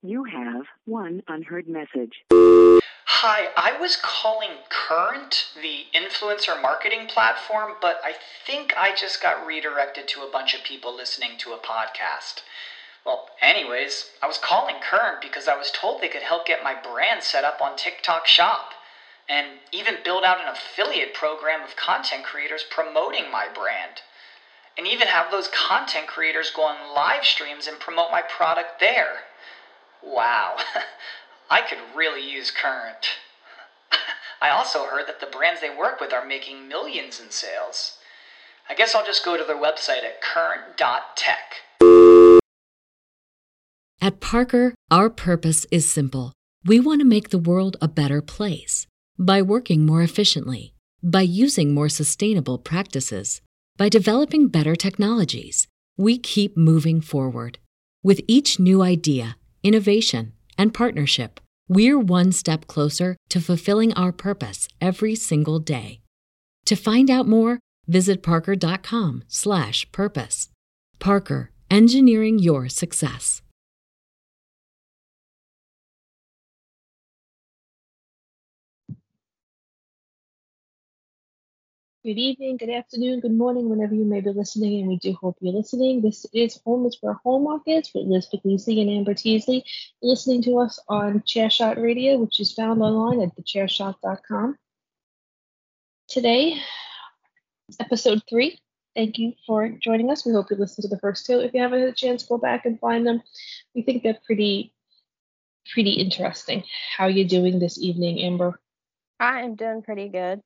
You have one unheard message. Hi, I was calling Current, the influencer marketing platform, but I think I just got redirected to a bunch of people listening to a podcast. Well, anyways, I was calling Current because I was told they could help get my brand set up on TikTok Shop and even build out an affiliate program of content creators promoting my brand. And even have those content creators go on live streams and promote my product there. Wow, I could really use Current. I also heard that the brands they work with are making millions in sales. I guess I'll just go to their website at current.tech. At Parker, our purpose is simple. We want to make the world a better place by working more efficiently, by using more sustainable practices, by developing better technologies. We keep moving forward. With each new idea, innovation, and partnership, we're one step closer to fulfilling our purpose every single day. To find out more, visit parker.com/purpose. Parker, engineering your success. Good evening, good afternoon, good morning, whenever you may be listening, and we do hope you're listening. This is Home is Where Hallmark Is with Liz Puglisi and Amber Teasley. You're listening to us on Chairshot Radio, which is found online at thechairshot.com. Today, episode 3. Thank you for joining us. We hope you listened to the first 2. If you haven't had a chance, go back and find them. We think they're pretty interesting. How are you doing this evening, Amber? I am doing pretty good.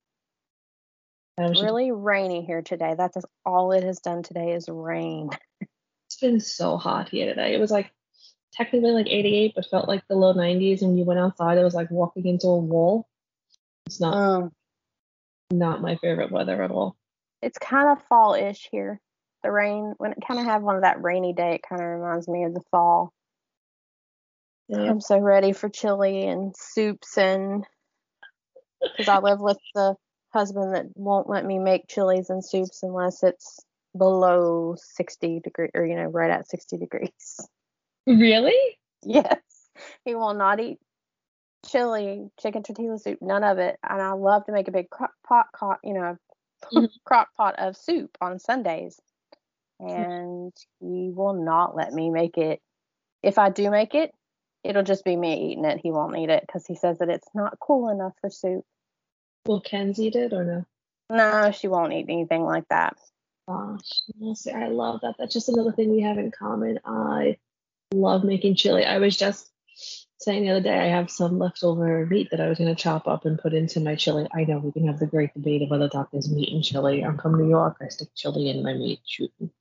Really rainy here today. That's all it has done today is rain. It's been so hot here today. It was like technically like 88, but felt like the low 90s. And when you went outside, it was like walking into a wall. It's not my favorite weather at all. It's kind of fall-ish here. The rain, when it kind of have one of that rainy day, it kind of reminds me of the fall. Yeah. I'm so ready for chili and soups, and because I live with the husband that won't let me make chilies and soups unless it's below 60 degrees, or right at 60 degrees. Really? Yes. He will not eat chili, chicken tortilla soup, none of it. And I love to make a big crock pot of soup on Sundays. And he will not let me make it. If I do make it, it'll just be me eating it. He won't eat it because he says that it's not cool enough for soup. Will Ken's eat it or no? No, she won't eat anything like that. Gosh, I love that. That's just another thing we have in common. I love making chili. I was just saying the other day I have some leftover meat that I was going to chop up and put into my chili. I know we can have the great debate of whether that is meat and chili. I'm from New York. I stick chili in my meat shooting.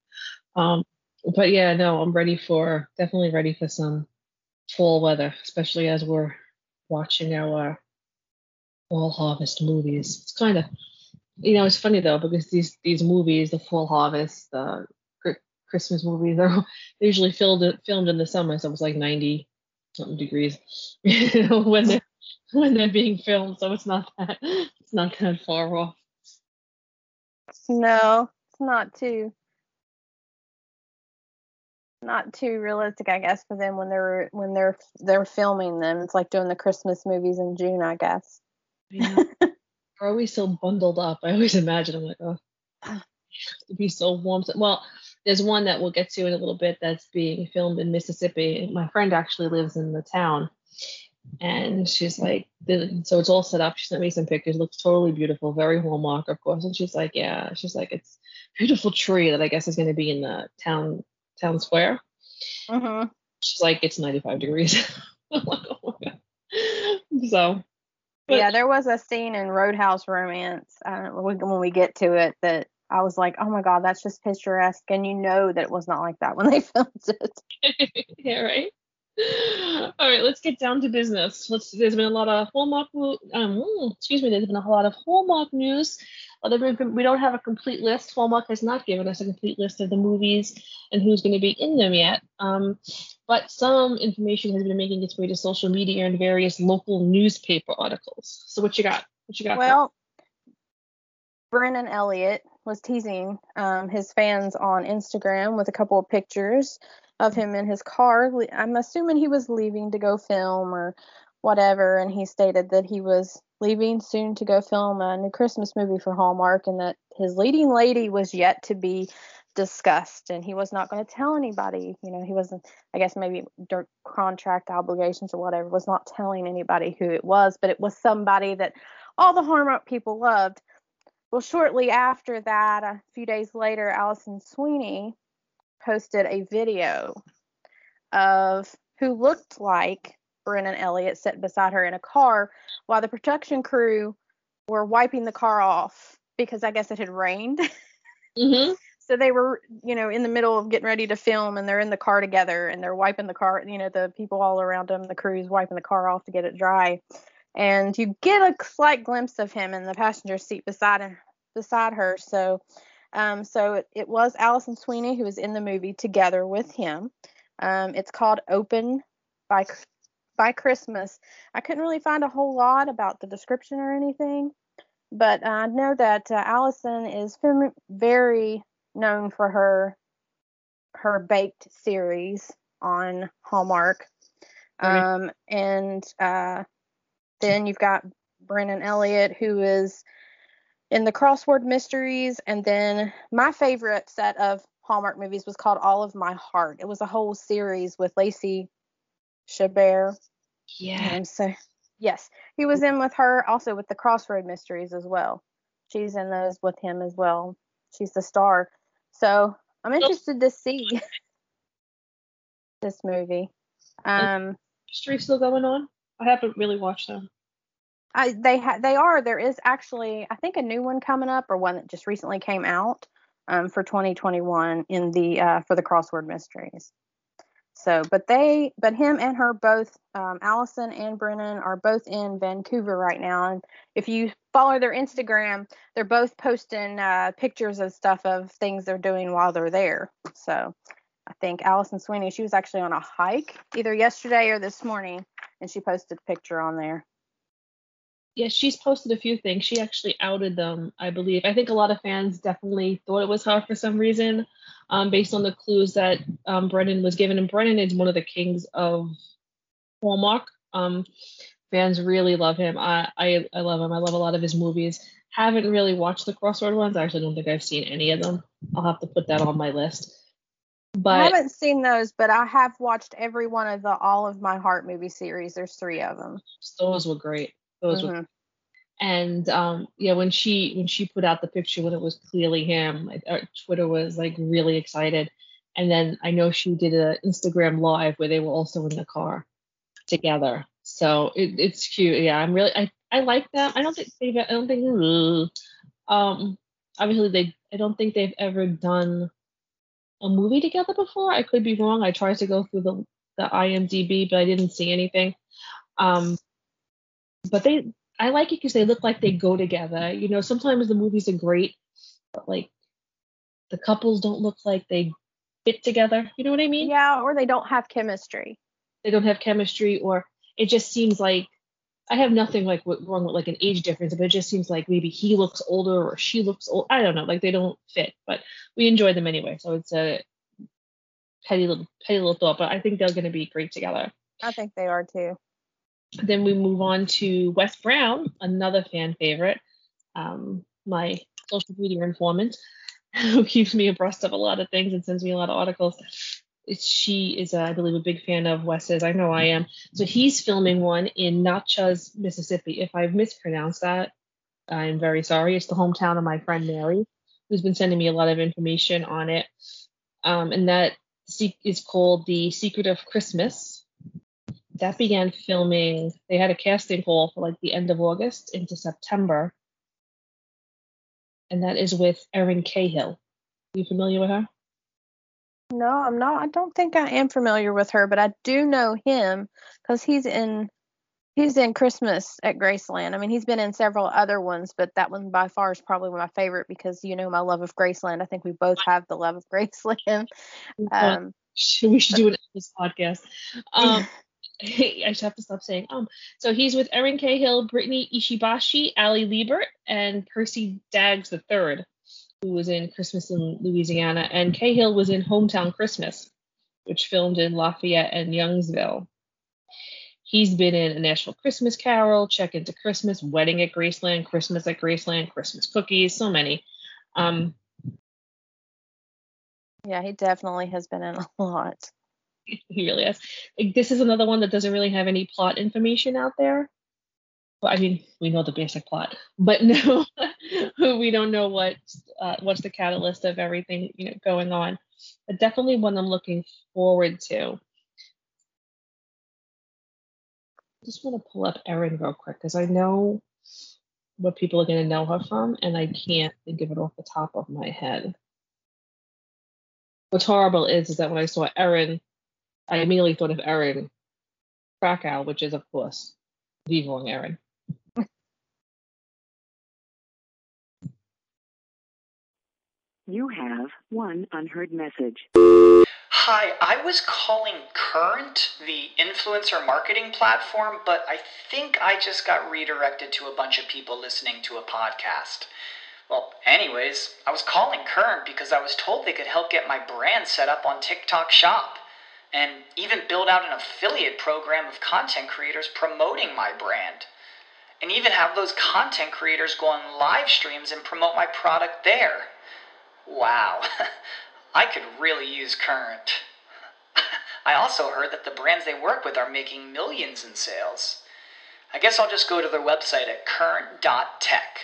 But yeah, no, I'm definitely ready for some fall weather, especially as we're watching our fall harvest movies. It's kind of, it's funny though, because these movies, the fall harvest, the Christmas movies, they're usually filmed in the summer, so it's like 90 something degrees when they're being filmed, so it's not that far off. No, it's not too realistic, I guess, for them when they're filming them. It's like doing the Christmas movies in June, I guess. Yeah. We're always so bundled up. I always imagine, I'm like, oh, to be so warm. Well, there's one that we'll get to in a little bit that's being filmed in Mississippi. My friend actually lives in the town, and she's like, so it's all set up. She sent me some pictures. It looks totally beautiful, very Hallmark, of course. And she's like, it's a beautiful tree that I guess is going to be in the town square. Mm-hmm. She's like, it's 95 degrees. I'm like, oh my God. So. Yeah, there was a scene in Roadhouse Romance, when we get to it, that I was like, oh my God, that's just picturesque. And that it was not like that when they filmed it. Yeah, right. All right, let's get down to business. There's been a lot of Hallmark. There's been a lot of Hallmark news. We don't have a complete list. Hallmark has not given us a complete list of the movies and who's going to be in them yet. But some information has been making its way to social media and various local newspaper articles. So what you got? Well, Brennan Elliott was teasing his fans on Instagram with a couple of pictures. of him in his car. I'm assuming he was leaving to go film or whatever, and he stated that he was leaving soon to go film a new Christmas movie for Hallmark, and that his leading lady was yet to be discussed, and he was not going to tell anybody. You know, he wasn't, I guess maybe contract obligations or whatever, was not telling anybody who it was, but it was somebody that all the Hallmark people loved. Well, shortly after that, a few days later, Alison Sweeney posted a video of who looked like Brennan Elliott sitting beside her in a car while the production crew were wiping the car off because I guess it had rained. Mm-hmm. So they were, you know, in the middle of getting ready to film, and they're in the car together, and they're wiping the car, you know, the people all around them, the crew's wiping the car off to get it dry. And you get a slight glimpse of him in the passenger seat beside her. So it was Alison Sweeney who was in the movie together with him. It's called Open by Christmas. I couldn't really find a whole lot about the description or anything, but I know that Alison is very known for her baked series on Hallmark. And then you've got Brennan Elliott, who is in the Crossword Mysteries, and then my favorite set of Hallmark movies was called All of My Heart. It was a whole series with Lacey Chabert. Yeah. So yes, he was in with her, also with the Crossroad Mysteries as well. She's in those with him as well. She's the star. So I'm interested to see this movie. Mystery still going on? I haven't really watched them. They are. There is actually, I think, a new one coming up, or one that just recently came out for 2021 in the for the Crossword Mysteries. So, but him and her both, Alison and Brennan, are both in Vancouver right now. And if you follow their Instagram, they're both posting pictures of stuff of things they're doing while they're there. So I think Alison Sweeney, she was actually on a hike either yesterday or this morning, and she posted a picture on there. Yeah, she's posted a few things. She actually outed them, I believe. I think a lot of fans definitely thought it was her for some reason, based on the clues that Brennan was given. And Brennan is one of the kings of Hallmark. Fans really love him. I love him. I love a lot of his movies. Haven't really watched the Crossword ones. I actually don't think I've seen any of them. I'll have to put that on my list. But I haven't seen those, but I have watched every one of the All of My Heart movie series. There's 3 of them. Those were great. And yeah, when she put out the picture when it was clearly him, Twitter was like really excited. And then I know she did an Instagram live where they were also in the car together. So it's cute. Yeah, I like them. I don't think obviously I don't think they've ever done a movie together before. I could be wrong. I tried to go through the IMDb, but I didn't see anything. But I like it because they look like they go together. You know, sometimes the movies are great, but like the couples don't look like they fit together. You know what I mean? Yeah, or they don't have chemistry. They don't have chemistry, or it just seems like I have nothing like wrong with like an age difference, but it just seems like maybe he looks older or she looks old. I don't know, like they don't fit, but we enjoy them anyway. So it's a petty little thought, but I think they're going to be great together. I think they are too. Then we move on to Wes Brown, another fan favorite, my social media informant, who keeps me abreast of a lot of things and sends me a lot of articles. She is, I believe, a big fan of Wes's. I know I am. So he's filming one in Natchez, Mississippi. If I've mispronounced that, I'm very sorry. It's the hometown of my friend Mary, who's been sending me a lot of information on it. And that is called The Secret of Christmas. That began filming. They had a casting call for like the end of August into September. And that is with Erin Cahill. Are you familiar with her? No, I'm not. I don't think I am familiar with her, but I do know him because he's in Christmas at Graceland. I mean, he's been in several other ones, but that one by far is probably my favorite because you know my love of Graceland. I think we both have the love of Graceland. We should do it on this podcast. I just have to stop saying So he's with Erin Cahill, Brittany Ishibashi, Ali Liebert, and Percy Daggs III, who was in Christmas in Louisiana, and Cahill was in Hometown Christmas, which filmed in Lafayette and Youngsville. He's been in A Nashville Christmas Carol, Check Into Christmas, Wedding at Graceland, Christmas at Graceland, Christmas Cookies, so many. Yeah, he definitely has been in a lot. He really has. This is another one that doesn't really have any plot information out there. Well, I mean, we know the basic plot, but no, we don't know what's the catalyst of everything going on. But definitely one I'm looking forward to. I just want to pull up Erin real quick because I know what people are going to know her from, and I can't think of it off the top of my head. What's horrible is that when I saw Erin, I immediately thought of Erin Krakow, which is, of course, the wrong Erin. You have one unheard message. Hi, I was calling Current, the influencer marketing platform, but I think I just got redirected to a bunch of people listening to a podcast. Well, anyways, I was calling Current because I was told they could help get my brand set up on TikTok Shop, and even build out an affiliate program of content creators promoting my brand, and even have those content creators go on live streams and promote my product there. Wow, I could really use Current. I also heard that the brands they work with are making millions in sales. I guess I'll just go to their website at current.tech.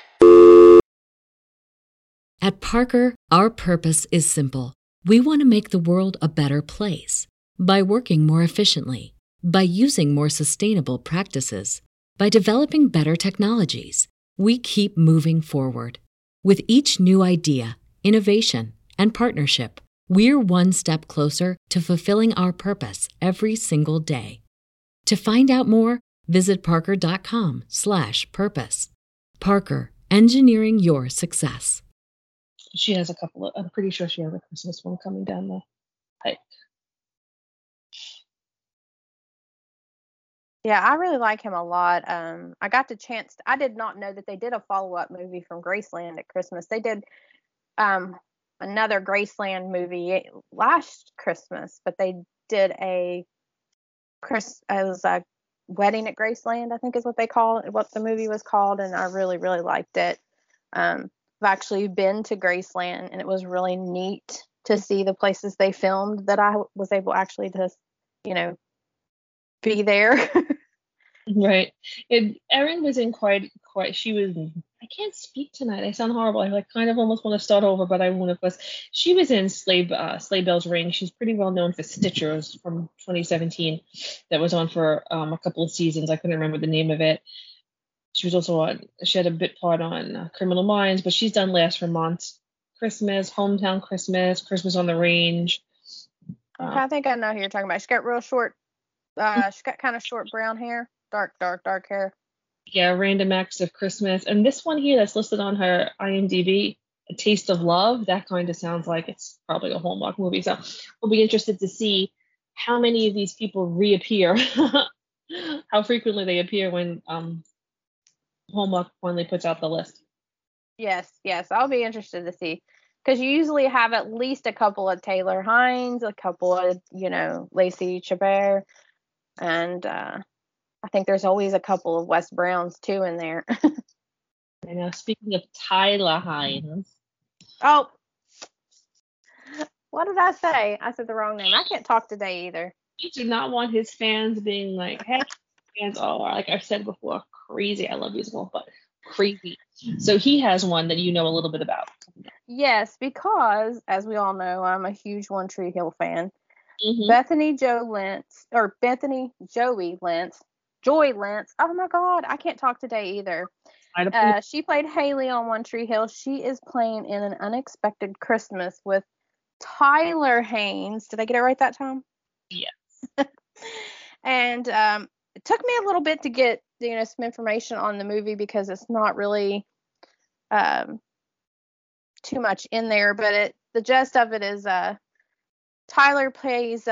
At Parker, our purpose is simple. We want to make the world a better place by working more efficiently, by using more sustainable practices, by developing better technologies. We keep moving forward. With each new idea, innovation, and partnership, we're one step closer to fulfilling our purpose every single day. To find out more, visit parker.com/purpose. Parker, engineering your success. She has a couple of, I'm pretty sure she has a Christmas one coming down the pike. Yeah, I really like him a lot. I got the chance. I did not know that they did a follow-up movie from Graceland at Christmas. They did another Graceland movie last Christmas, but they did it was a Wedding at Graceland, I think is what the movie was called, and I really, really liked it. I've actually been to Graceland, and it was really neat to see the places they filmed that I was able actually to, be there. Right. Erin was in quite. She was. I can't speak tonight. I sound horrible. I kind of almost want to start over, but I won't. Of course, she was in Sleigh Bells Ring. She's pretty well known for Stitchers from 2017, that was on for a couple of seasons. I couldn't remember the name of it. She was also on. She had a bit part on Criminal Minds, but she's done Last Vermont Christmas, Hometown Christmas, Christmas on the Range. Okay, I think I know who you're talking about. She's got real short. She's got kind of short brown hair, dark hair. Yeah, Random Acts of Christmas. And this one here that's listed on her IMDb, A Taste of Love, that kind of sounds like it's probably a Hallmark movie. So we'll be interested to see how many of these people reappear, how frequently they appear when Hallmark finally puts out the list. Yes, I'll be interested to see. Because you usually have at least a couple of Taylor Hines, a couple of, Lacey Chabert, and I think there's always a couple of Wes Browns too in there. I know. Speaking of Tyler Hines. Oh, what did I say? I said the wrong name. I can't talk today either. You do not want his fans being like, hey, fans are, like I've said before, crazy. I love musicals, but crazy. So he has one that you know a little bit about. Yes, because as we all know, I'm a huge One Tree Hill fan. Mm-hmm. Joy Lentz. Oh my God, I can't talk today either. She played Haley on One Tree Hill. She is playing in An Unexpected Christmas with Tyler Haines. Did I get it right that time? Yes. And it took me a little bit to get some information on the movie because it's not really too much in there. But the gist of it is Tyler plays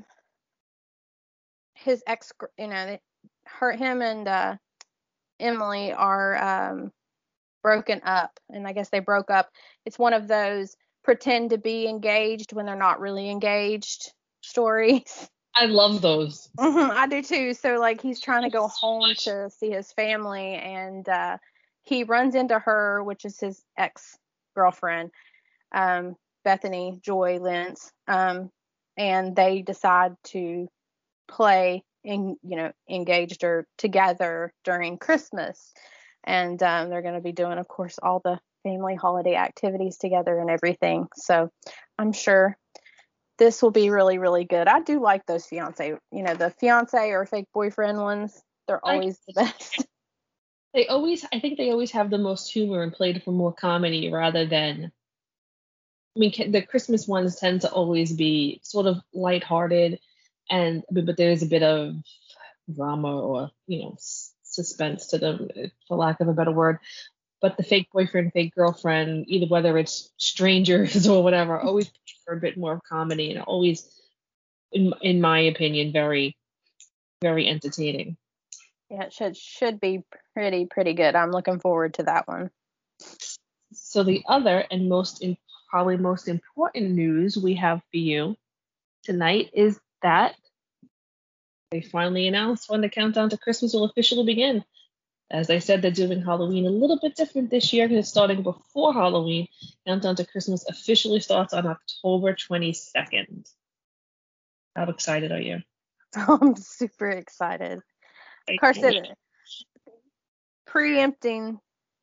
his ex. Him and Emily are broken up, and I guess they broke up. It's one of those pretend to be engaged when they're not really engaged stories. I love those. I do too. So like he's trying to go home to see his family, and he runs into her, which is his ex-girlfriend, Bethany Joy Lentz, and they decide to play engaged or together during Christmas, and they're going to be doing, of course, all the family holiday activities together and everything. So I'm sure this will be really, really good. I do like those the fiance or fake boyfriend ones. They're always the best. I think they always have the most humor and played for more comedy rather than, the Christmas ones tend to always be sort of lighthearted, but there's a bit of drama or, suspense to them, for lack of a better word. But the fake boyfriend, fake girlfriend, either whether it's strangers or whatever, always for a bit more of comedy, and always, in my opinion, very, very entertaining. Yeah, it should be pretty good. I'm looking forward to that one. So the other and probably most important news we have for you tonight is that they finally announced when the countdown to Christmas will officially begin. As I said, they're doing Halloween a little bit different this year because it's starting before Halloween. Countdown to Christmas officially starts on October 22nd. How excited are you? I'm super excited. Of course, preempting,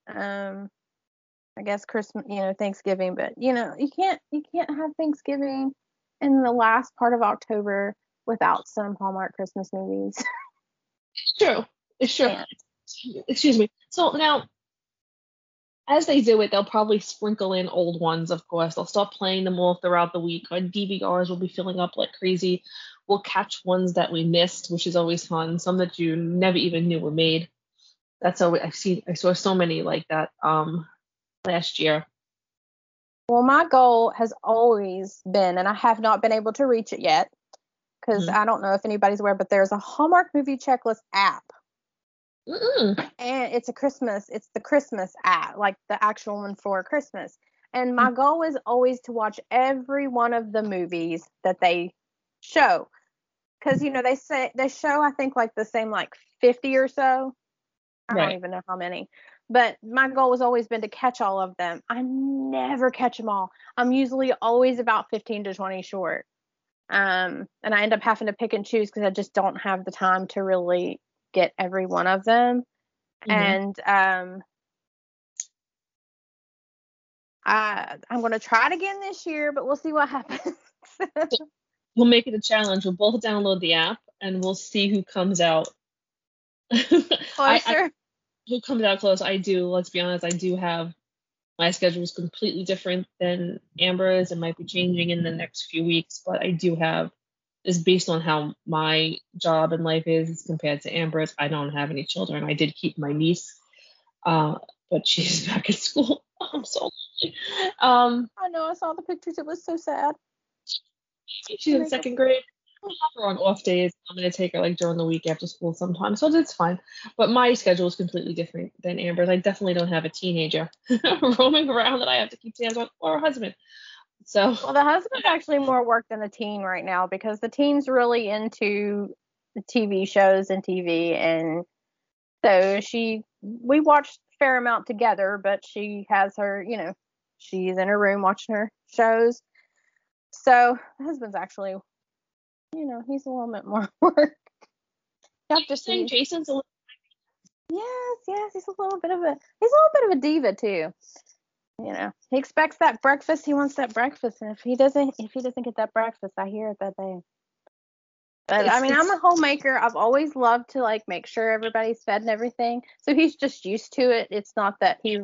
I guess Christmas, Thanksgiving, but you can't have Thanksgiving in the last part of October without some Hallmark Christmas movies. It's true. Excuse me. So now, as they do it, they'll probably sprinkle in old ones, of course. They'll start playing them all throughout the week. Our DVRs will be filling up like crazy. We'll catch ones that we missed, which is always fun. Some that you never even knew were made. That's always, I saw so many like that last year. Well, my goal has always been, and I have not been able to reach it yet, because I don't know if anybody's aware, but there's a Hallmark movie checklist app. And it's the Christmas app, like the actual one for Christmas. And my goal is always to watch every one of the movies that they show. Because, they show, I think, like the same, like 50 or so. I don't even know how many. But my goal has always been to catch all of them. I never catch them all. I'm usually always about 15 to 20 short. And I end up having to pick and choose because I just don't have the time to really get every one of them. And I'm going to try it again this year, but we'll see what happens. We'll make it a challenge. We'll both download the app and we'll see who comes out closer. Who comes out close. Let's be honest, I do have, my schedule is completely different than Amber's. It might be changing in the next few weeks, but I do have, is based on how my job and life is compared to Amber's. I don't have any children. I did keep my niece, but she's back at school. I'm so lonely. I know, I saw the pictures. It was so sad. She's in second grade. Her on off days. I'm going to take her like during the week after school sometimes, so that's fine. But my schedule is completely different than Amber's. I definitely don't have a teenager roaming around that I have to keep tabs on, or a husband. So, well, the husband's actually more work than the teen right now, because the teen's really into the TV shows and TV, and so we watched a fair amount together, but she has her, she's in her room watching her shows. So the husband's actually, he's a little bit more work. You have to see. Jason's a little. Yes, he's a little bit of a diva too. He expects that breakfast. He wants that breakfast, and if he doesn't get that breakfast, I hear it that day. But I'm a homemaker. I've always loved to like make sure everybody's fed and everything. So he's just used to it. It's not that he's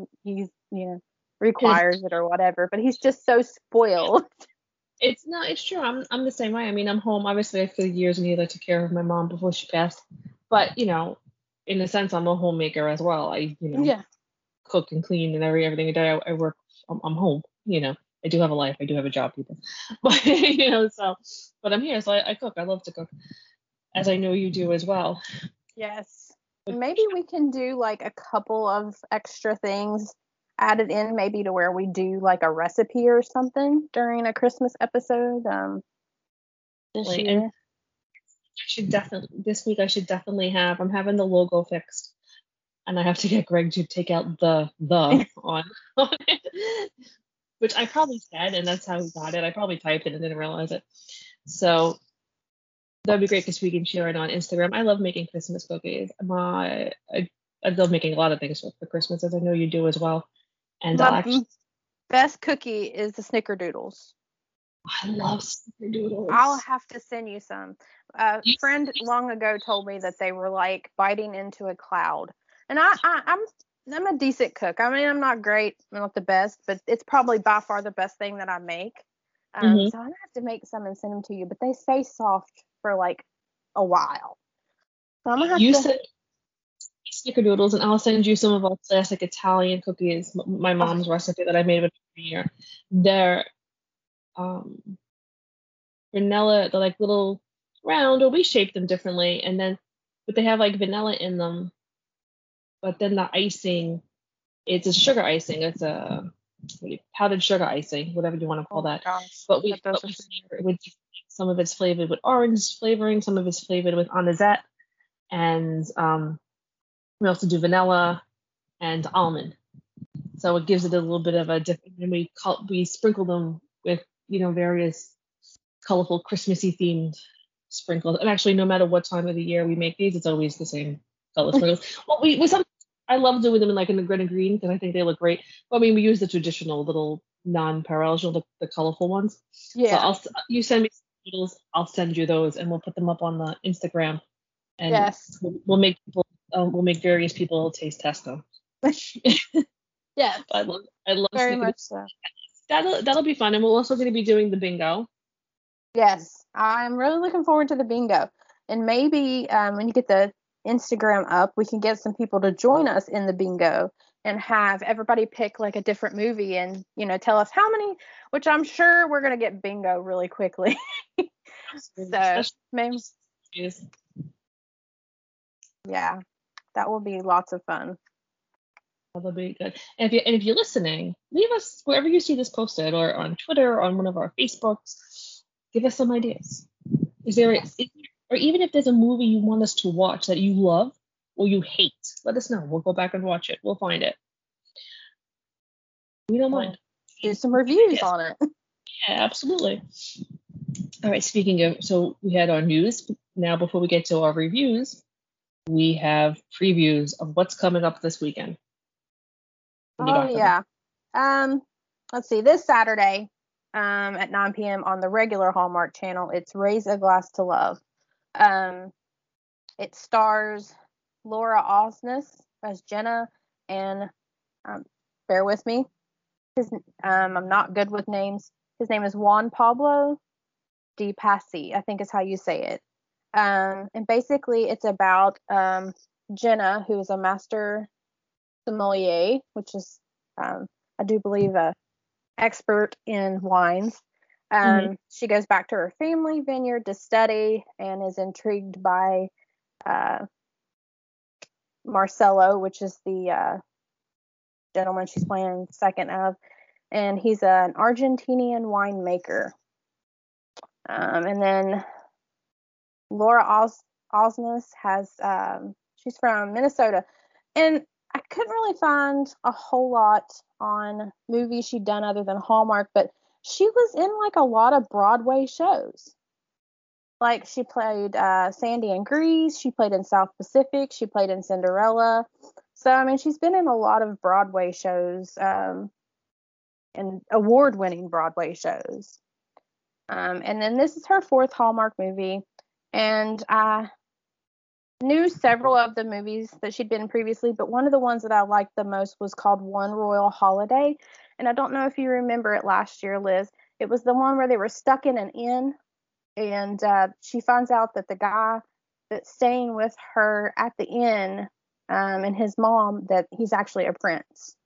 requires it or whatever, but he's just so spoiled. It's true. I'm the same way. I'm home. Obviously, for years, I took care of my mom before she passed. But in a sense, I'm a homemaker as well. I cook and clean and everything a day. I work. I'm home. I do have a life. I do have a job, people. But but I'm here, so I cook. I love to cook, as I know you do as well. Yes. Maybe we can do like a couple of extra things added in, maybe to where we do like a recipe or something during a Christmas episode. this year. And this week I should definitely I'm having the logo fixed, and I have to get Greg to take out the on it, which I probably said, and that's how he got it. I probably typed it and didn't realize it. So that'd be great because we can share it on Instagram. I love making Christmas cookies. I love making a lot of things for Christmas, as I know you do as well. And my best cookie is the Snickerdoodles. I love Snickerdoodles. I'll have to send you some. A friend long ago told me that they were like biting into a cloud. And I'm a decent cook. I mean, I'm not great, I'm not the best, but it's probably by far the best thing that I make. So I'm gonna have to make some and send them to you. But they stay soft for like a while. So I'm gonna have to Snickerdoodles, and I'll send you some of our classic Italian cookies. My mom's recipe that I made with every year. They're vanilla. They're like little round, or we shape them differently, but they have like vanilla in them. But then the icing, it's a sugar icing. It's a powdered sugar icing, whatever you want to call that. Gosh, but some of it's flavored with orange flavoring, some of it's flavored with anisette, and we also do vanilla and almond. So it gives it a little bit of a different. And we sprinkle them with various colorful Christmassy themed sprinkles. And actually, no matter what time of the year we make these, it's always the same color sprinkles. Well, I love doing them in the red and green because I think they look great. But I mean, we use the traditional little non-perishable, the colorful ones. Yeah. So you send me noodles, I'll send you those, and we'll put them up on the Instagram. And yes. we'll make various people taste test them. Yes. I love very much so. That'll be fun, and we're also going to be doing the bingo. Yes, I'm really looking forward to the bingo, and maybe when you get the Instagram up, we can get some people to join us in the bingo and have everybody pick like a different movie and tell us how many. Which I'm sure we're going to get bingo really quickly. So maybe. Yeah, that will be lots of fun. That'll be good. And if you're listening, leave us wherever you see this posted, or on Twitter, or on one of our Facebooks. Give us some ideas. Or even if there's a movie you want us to watch that you love or you hate, let us know. We'll go back and watch it. We'll find it. We don't mind. Do some reviews on it. Yeah, absolutely. All right. Speaking of, so we had our news. Now, before we get to our reviews, we have previews of what's coming up this weekend. Oh yeah. Let's see. This Saturday, at 9 p.m. on the regular Hallmark channel, it's Raise a Glass to Love. It stars Laura Osnes as Jenna, and bear with me. I'm not good with names. His name is Juan Pablo Di Passi, I think is how you say it. And basically, it's about Jenna, who is a master sommelier, which is, I do believe, a expert in wines. She goes back to her family vineyard to study and is intrigued by Marcelo, which is the gentleman she's playing second of, and he's an Argentinian winemaker. And then Laura Osnes has, she's from Minnesota, and I couldn't really find a whole lot on movies she'd done other than Hallmark, but she was in like a lot of Broadway shows. Like she played Sandy in Grease, she played in South Pacific, she played in Cinderella. So, I mean, she's been in a lot of Broadway shows, and award-winning Broadway shows. And then this is her fourth Hallmark movie, and I knew several of the movies that she'd been in previously, but one of the ones that I liked the most was called One Royal Holiday. And I don't know if you remember it last year, Liz. It was the one where they were stuck in an inn, and she finds out that the guy that's staying with her at the inn, and his mom, that he's actually a prince.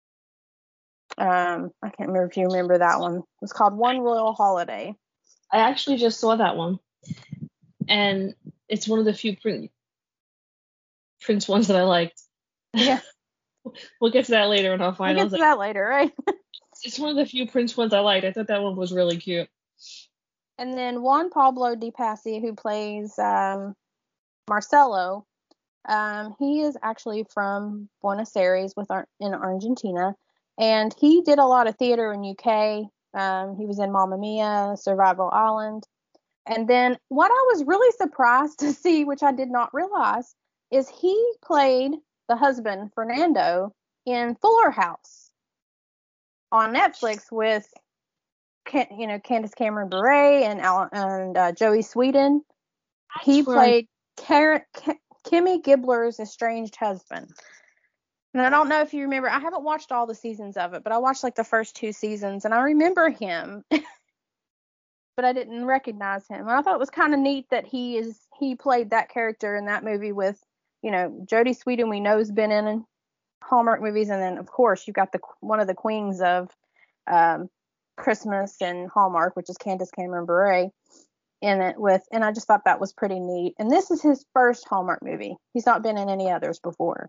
I can't remember if you remember that one. It was called One Royal Holiday. I actually just saw that one, and it's one of the few Prince ones that I liked. Yeah. We'll get to that later in our finals. We'll get to that later, right? It's one of the few Prince ones I liked. I thought that one was really cute. And then Juan Pablo Di Passi, who plays Marcelo, he is actually from Buenos Aires in Argentina, and he did a lot of theater in UK. He was in Mamma Mia, Survival Island. And then what I was really surprised to see, which I did not realize, is he played the husband, Fernando, in Fuller House on Netflix with, Candace Cameron Bure and Joey Sweden. He played Kimmy Gibbler's estranged husband. And I don't know if you remember, I haven't watched all the seasons of it, but I watched like the first 2 seasons, and I remember him, but I didn't recognize him. And I thought it was kind of neat that he played that character in that movie with, Jodie Sweetin, we know, has been in Hallmark movies, and then of course you've got one of the queens of Christmas and Hallmark, which is Candace Cameron Bure, in it with, and I just thought that was pretty neat. And this is his first Hallmark movie. He's not been in any others before.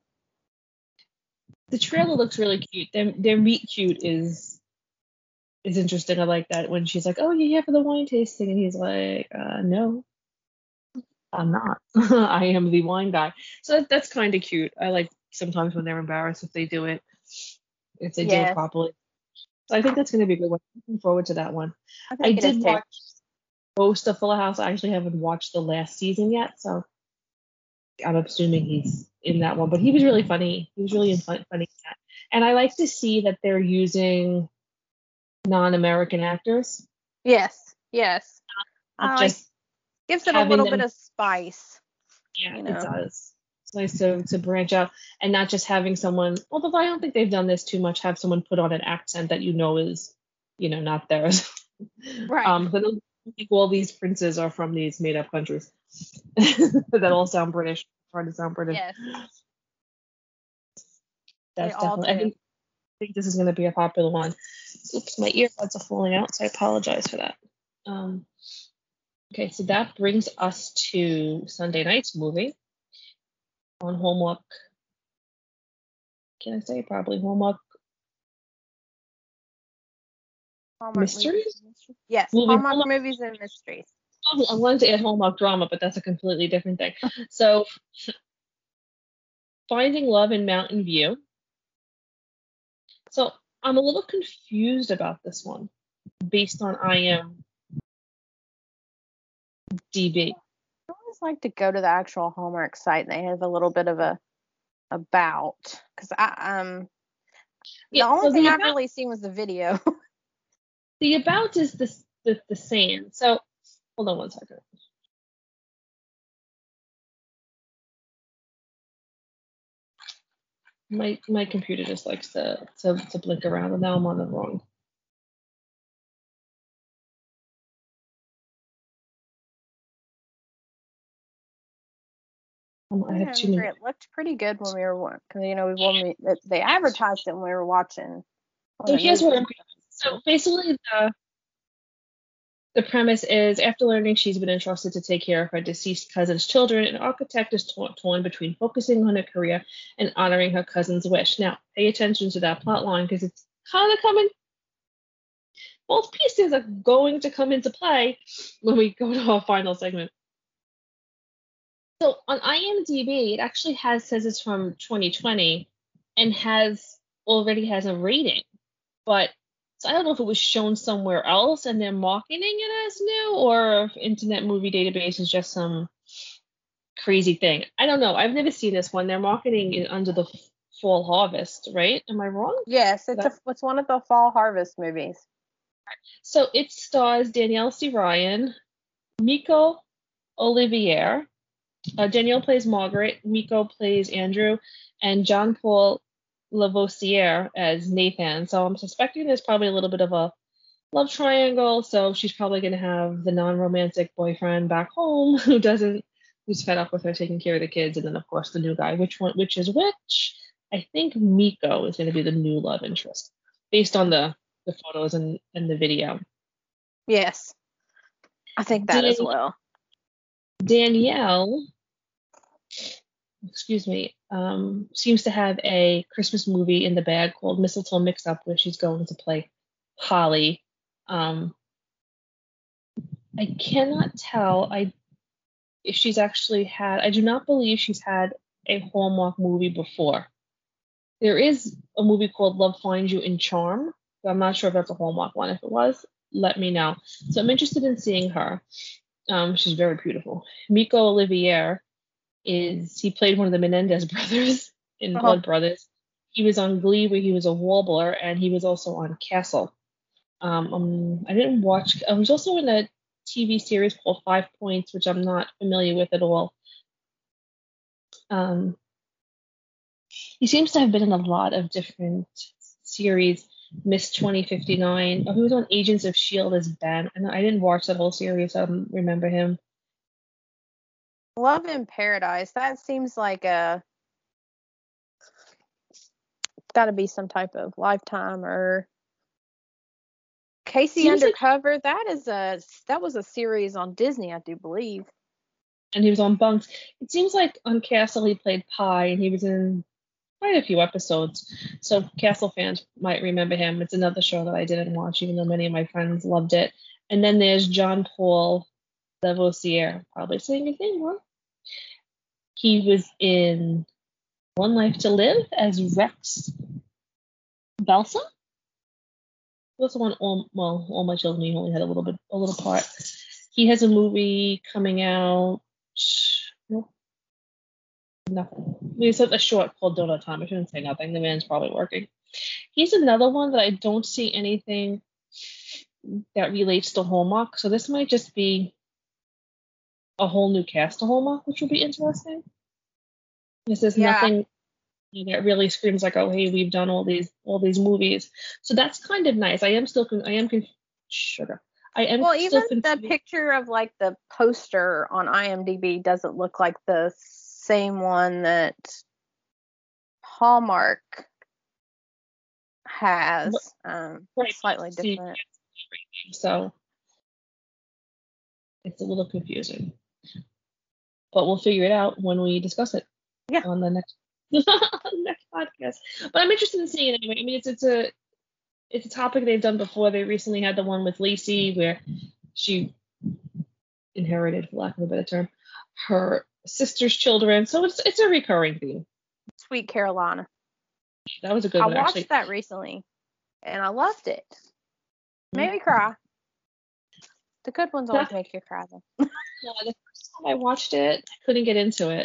The trailer looks really cute. Their meet cute is interesting. I like that when she's like, "Oh, you're here for the wine tasting," and he's like, "No, I'm not. I am the wine guy." So that's kind of cute. I like sometimes when they're embarrassed if they do it properly. So I think that's going to be a good one. Looking forward to that one. I did watch most of Fuller House. I actually haven't watched the last season yet, so I'm assuming he's in that one. But he was really funny. He was really funny in that. And I like to see that they're using non-American actors. Yes. Just gives it a little bit of spice. Yeah, it does. It's nice to branch out and not just having someone, although I don't think they've done this too much, have someone put on an accent that is, not theirs. Right. But I think all these princes are from these made-up countries that all sound British. Try to sound British. Yes. That's definitely. I think this is going to be a popular one. Oops, my earbuds are falling out, so I apologize for that. Okay, so that brings us to Sunday night's movie on Hallmark. Can I say probably Hallmark Mysteries? Yes, Hallmark Movies and Mysteries. I wanted to add Hallmark Drama, but that's a completely different thing. So, Finding Love in Mountain View. So, I'm a little confused about this one based on IMDb. I always like to go to the actual Hallmark site. They have a little bit of a about, because the only thing I've really seen was the video. The about is the same. So hold on one second. My computer just likes to blink around, and now I'm on the wrong. I have too many. It looked pretty good when we were, because they advertised it when we were watching. So here's what So basically, the premise is, after learning she's been entrusted to take care of her deceased cousin's children, an architect is torn between focusing on her career and honoring her cousin's wish. Now, pay attention to that plot line, because it's kind of coming. Both pieces are going to come into play when we go to our final segment. So on IMDb, it actually says it's from 2020 and already has a rating. But so I don't know if it was shown somewhere else and they're marketing it as new, or if Internet Movie Database is just some crazy thing. I don't know. I've never seen this one. They're marketing it under the Fall Harvest, right? Am I wrong? Yes, it's one of the Fall Harvest movies. So it stars Danielle C. Ryan, Miko Olivier. Danielle plays Margaret, Miko plays Andrew, and Jean-Paul Lavoisier as Nathan. So I'm suspecting there's probably a little bit of a love triangle. So she's probably going to have the non-romantic boyfriend back home who's fed up with her taking care of the kids, and then of course the new guy. Which is which? I think Miko is going to be the new love interest based on the photos and the video. Yes, I think that as well. Danielle, seems to have a Christmas movie in the bag called Mistletoe Mix-Up, where she's going to play Holly. I cannot tell if she's actually had. I do not believe she's had a Hallmark movie before. There is a movie called Love Finds You in Charm, but I'm not sure if that's a Hallmark one. If it was, let me know. So I'm interested in seeing her. She's very beautiful. Miko Olivier he played one of the Menendez brothers in Blood Brothers. He was on Glee where he was a warbler, and he was also on Castle. I didn't watch. I was also in a TV series called 5 Points, which I'm not familiar with at all. He seems to have been in a lot of different series. Miss 2059. Oh, he was on Agents of S.H.I.E.L.D. as Ben. And I didn't watch that whole series. I don't remember him. Love in Paradise. That seems like got to be some type of Lifetime or Casey Undercover. Like, that was a series on Disney, I do believe. And he was on Bunks. It seems like on Castle he played Pi, and he was in quite a few episodes. So Castle fans might remember him. It's another show that I didn't watch, even though many of my friends loved it. And then there's John Paul Lavoisier, probably saying his name wrong. He was in One Life to Live as Rex Belsa. He also on All My Children. He only had a little part. He has a movie coming out. Nothing. It's a short called Donut Time. I shouldn't say nothing. The man's probably working. He's another one that I don't see anything that relates to Hallmark. So this might just be a whole new cast of Hallmark, which will be interesting. This is nothing that really screams like, oh, hey, we've done all these movies. So that's kind of nice. I am sugar. Well, even the picture of like the poster on IMDb doesn't look like the same one that Hallmark has. Right. Slightly different. So it's a little confusing. But we'll figure it out when we discuss it on the next podcast. But I'm interested in seeing it anyway. I mean, it's a topic they've done before. They recently had the one with Lacey where she inherited, for lack of a better term, her sister's children. So it's a recurring theme. Sweet Carolina. That was a good one. I watched that recently, and I loved it. Made me cry. The good ones always make you cry, though. Yeah, the first time I watched it, I couldn't get into it.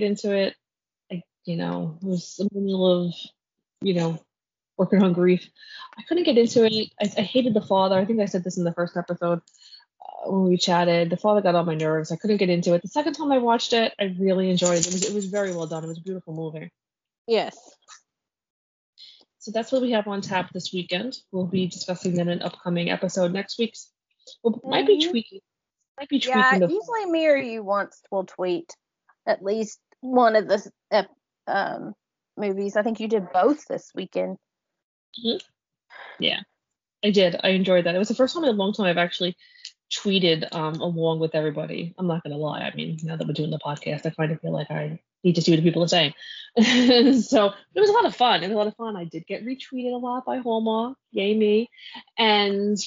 It was a middle of, working on grief. I couldn't get into it. I hated the father. I think I said this in the first episode when we chatted. The father got on my nerves. I couldn't get into it. The second time I watched it, I really enjoyed it. It was very well done. It was a beautiful movie. Yes. So that's what we have on tap this weekend. We'll be discussing them in an upcoming episode next week. Might be tweaking. Yeah, usually me or you will tweet at least one of the movies. I think you did both this weekend. Mm-hmm. Yeah, I did. I enjoyed that. It was the first time in a long time I've actually tweeted along with everybody. I'm not gonna lie. I mean, now that we're doing the podcast, I kind of feel like I need to see what the people are saying. So it was a lot of fun. I did get retweeted a lot by Hallmark. Yay me. And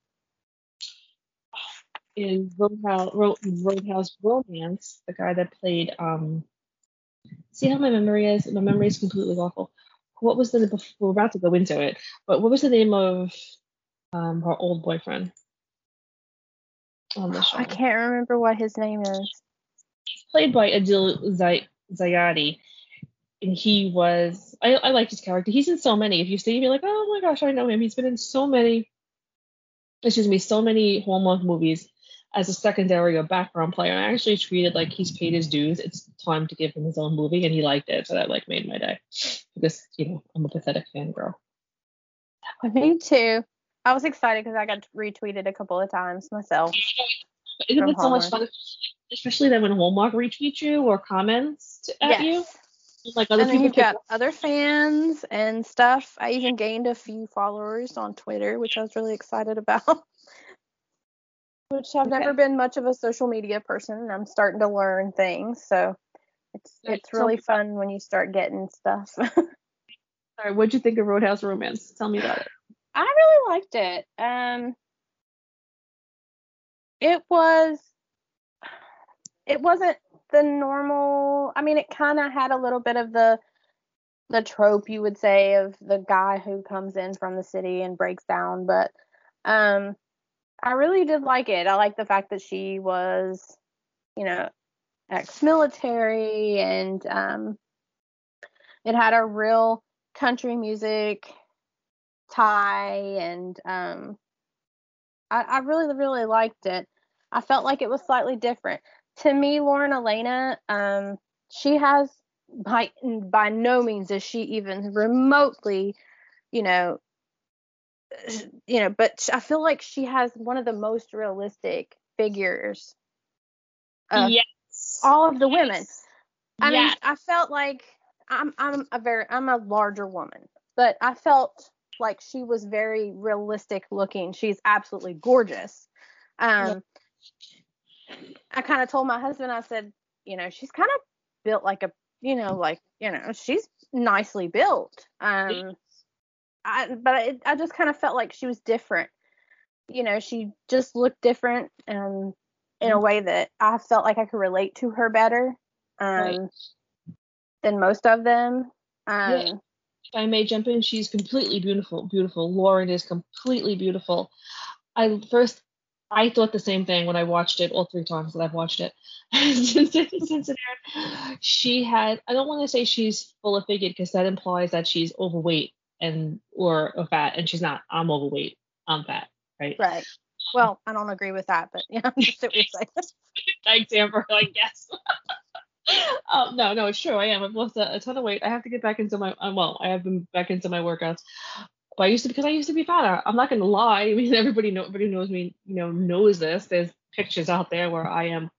in Roadhouse Romance, the guy that played see how my memory is? My memory is completely awful. What was we're about to go into it, but what was the name of her old boyfriend on the show? I can't remember what his name is. He's played by Adil Zayadi, and he was I like his character. He's in so many. If you see him, you're like, oh my gosh, I know him. He's been in so many Hallmark movies as a secondary or background player. I actually treated like he's paid his dues. It's time to give him his own movie, and he liked it, so that made my day. Because I'm a pathetic fangirl. Me too. I was excited because I got retweeted a couple of times myself. Isn't it so much fun, especially then when Hallmark retweets you or comments at you? Like other and then you've got other fans and stuff. I even gained a few followers on Twitter, which I was really excited about. Which I've never been much of a social media person, and I'm starting to learn things. So it's really fun when you start getting stuff. All right, what'd you think of Roadhouse Romance? Tell me about it. I really liked it. It wasn't the normal. I mean, it kind of had a little bit of the trope, you would say, of the guy who comes in from the city and breaks down, but I really did like it. I like the fact that she was, ex-military, and it had a real country music tie, and I really, really liked it. I felt like it was slightly different. To me, Lauren Elena, she has, by no means is she even remotely, but I feel like she has one of the most realistic figures of all of the women. I mean, I felt like I'm a larger woman, but I felt like she was very realistic looking. She's absolutely gorgeous. I kind of told my husband, I said, she's kind of built like a, she's nicely built. I just kind of felt like she was different. She just looked different, in a way that I felt like I could relate to her better than most of them. If I may jump in, she's completely beautiful. Lauren is completely beautiful. I thought the same thing when I watched it all 3 times that I've watched it since it aired. She had, I don't want to say she's full of figured, because that implies that she's overweight or fat, and she's not. I'm overweight. I'm fat, right? Right. Well, I don't agree with that, but yeah, I see what you're saying. Thanks, Amber. I guess. No, it's true. I am. I've lost a ton of weight. I have to get back into I have been back into my workouts. But I used to be fatter. I'm not going to lie. I mean, everybody knows me, knows this. There's pictures out there where I am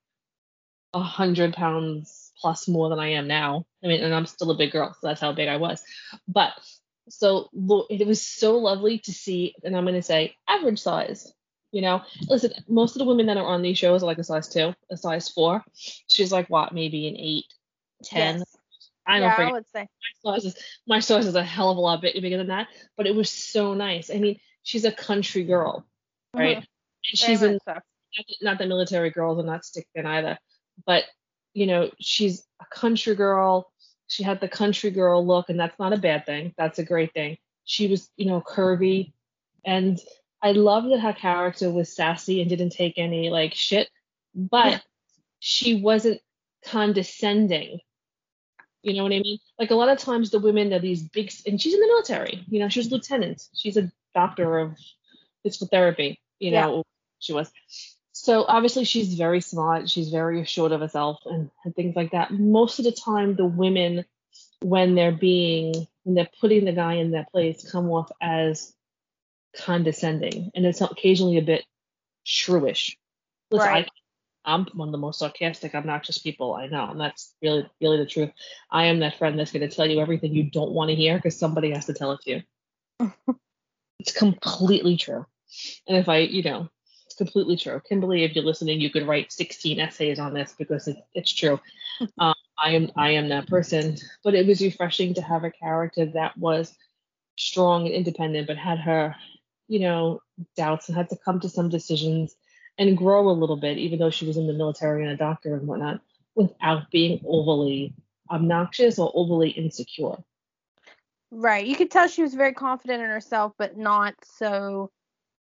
100 pounds plus more than I am now. I mean, and I'm still a big girl, so that's how big I was. But so it was so lovely to see, and I'm going to say average size. Listen, most of the women that are on these shows are like a size 2, a size 4. She's like, what, maybe an 8, 10? Yes. I don't I would say. My size is a hell of a lot bigger than that, but it was so nice. I mean, she's a country girl, right? And she's not the military girls are not stick thin either, but she's a country girl. She had the country girl look, and that's not a bad thing. That's a great thing. She was, curvy, and I love that her character was sassy and didn't take any shit, but she wasn't condescending. You know what I mean? Like, a lot of times the women are these big, and she's in the military. She's a lieutenant. She's a doctor of physical therapy. She was. So obviously she's very smart. She's very assured of herself and things like that. Most of the time, the women, when they're putting the guy in that place, come off as condescending, and it's occasionally a bit shrewish. Listen, right. I'm one of the most sarcastic, obnoxious people I know, and that's really, really the truth. I am that friend that's going to tell you everything you don't want to hear because somebody has to tell it to you. It's completely true. And it's completely true. Kimberly, if you're listening, you could write 16 essays on this because it's true. I am that person. But it was refreshing to have a character that was strong and independent, but had her, doubts and had to come to some decisions and grow a little bit, even though she was in the military and a doctor and whatnot, without being overly obnoxious or overly insecure. Right. You could tell she was very confident in herself, but not so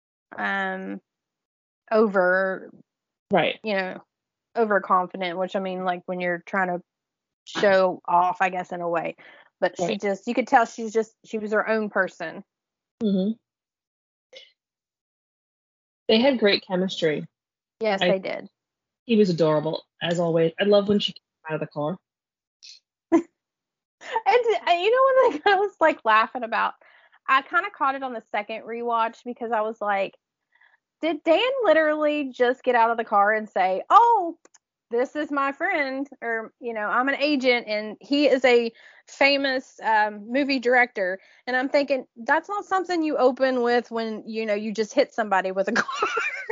overconfident, which, I mean, like when you're trying to show off, I guess, in a way. But you could tell she was her own person. Mm-hmm. They had great chemistry. Yes, they did. He was adorable, as always. I love when she came out of the car. And one thing I was laughing about, I kind of caught it on the second rewatch because I was like, did Dan literally just get out of the car and say, oh, this is my friend, or, I'm an agent and he is a famous movie director? And I'm thinking, that's not something you open with when, you just hit somebody with a car.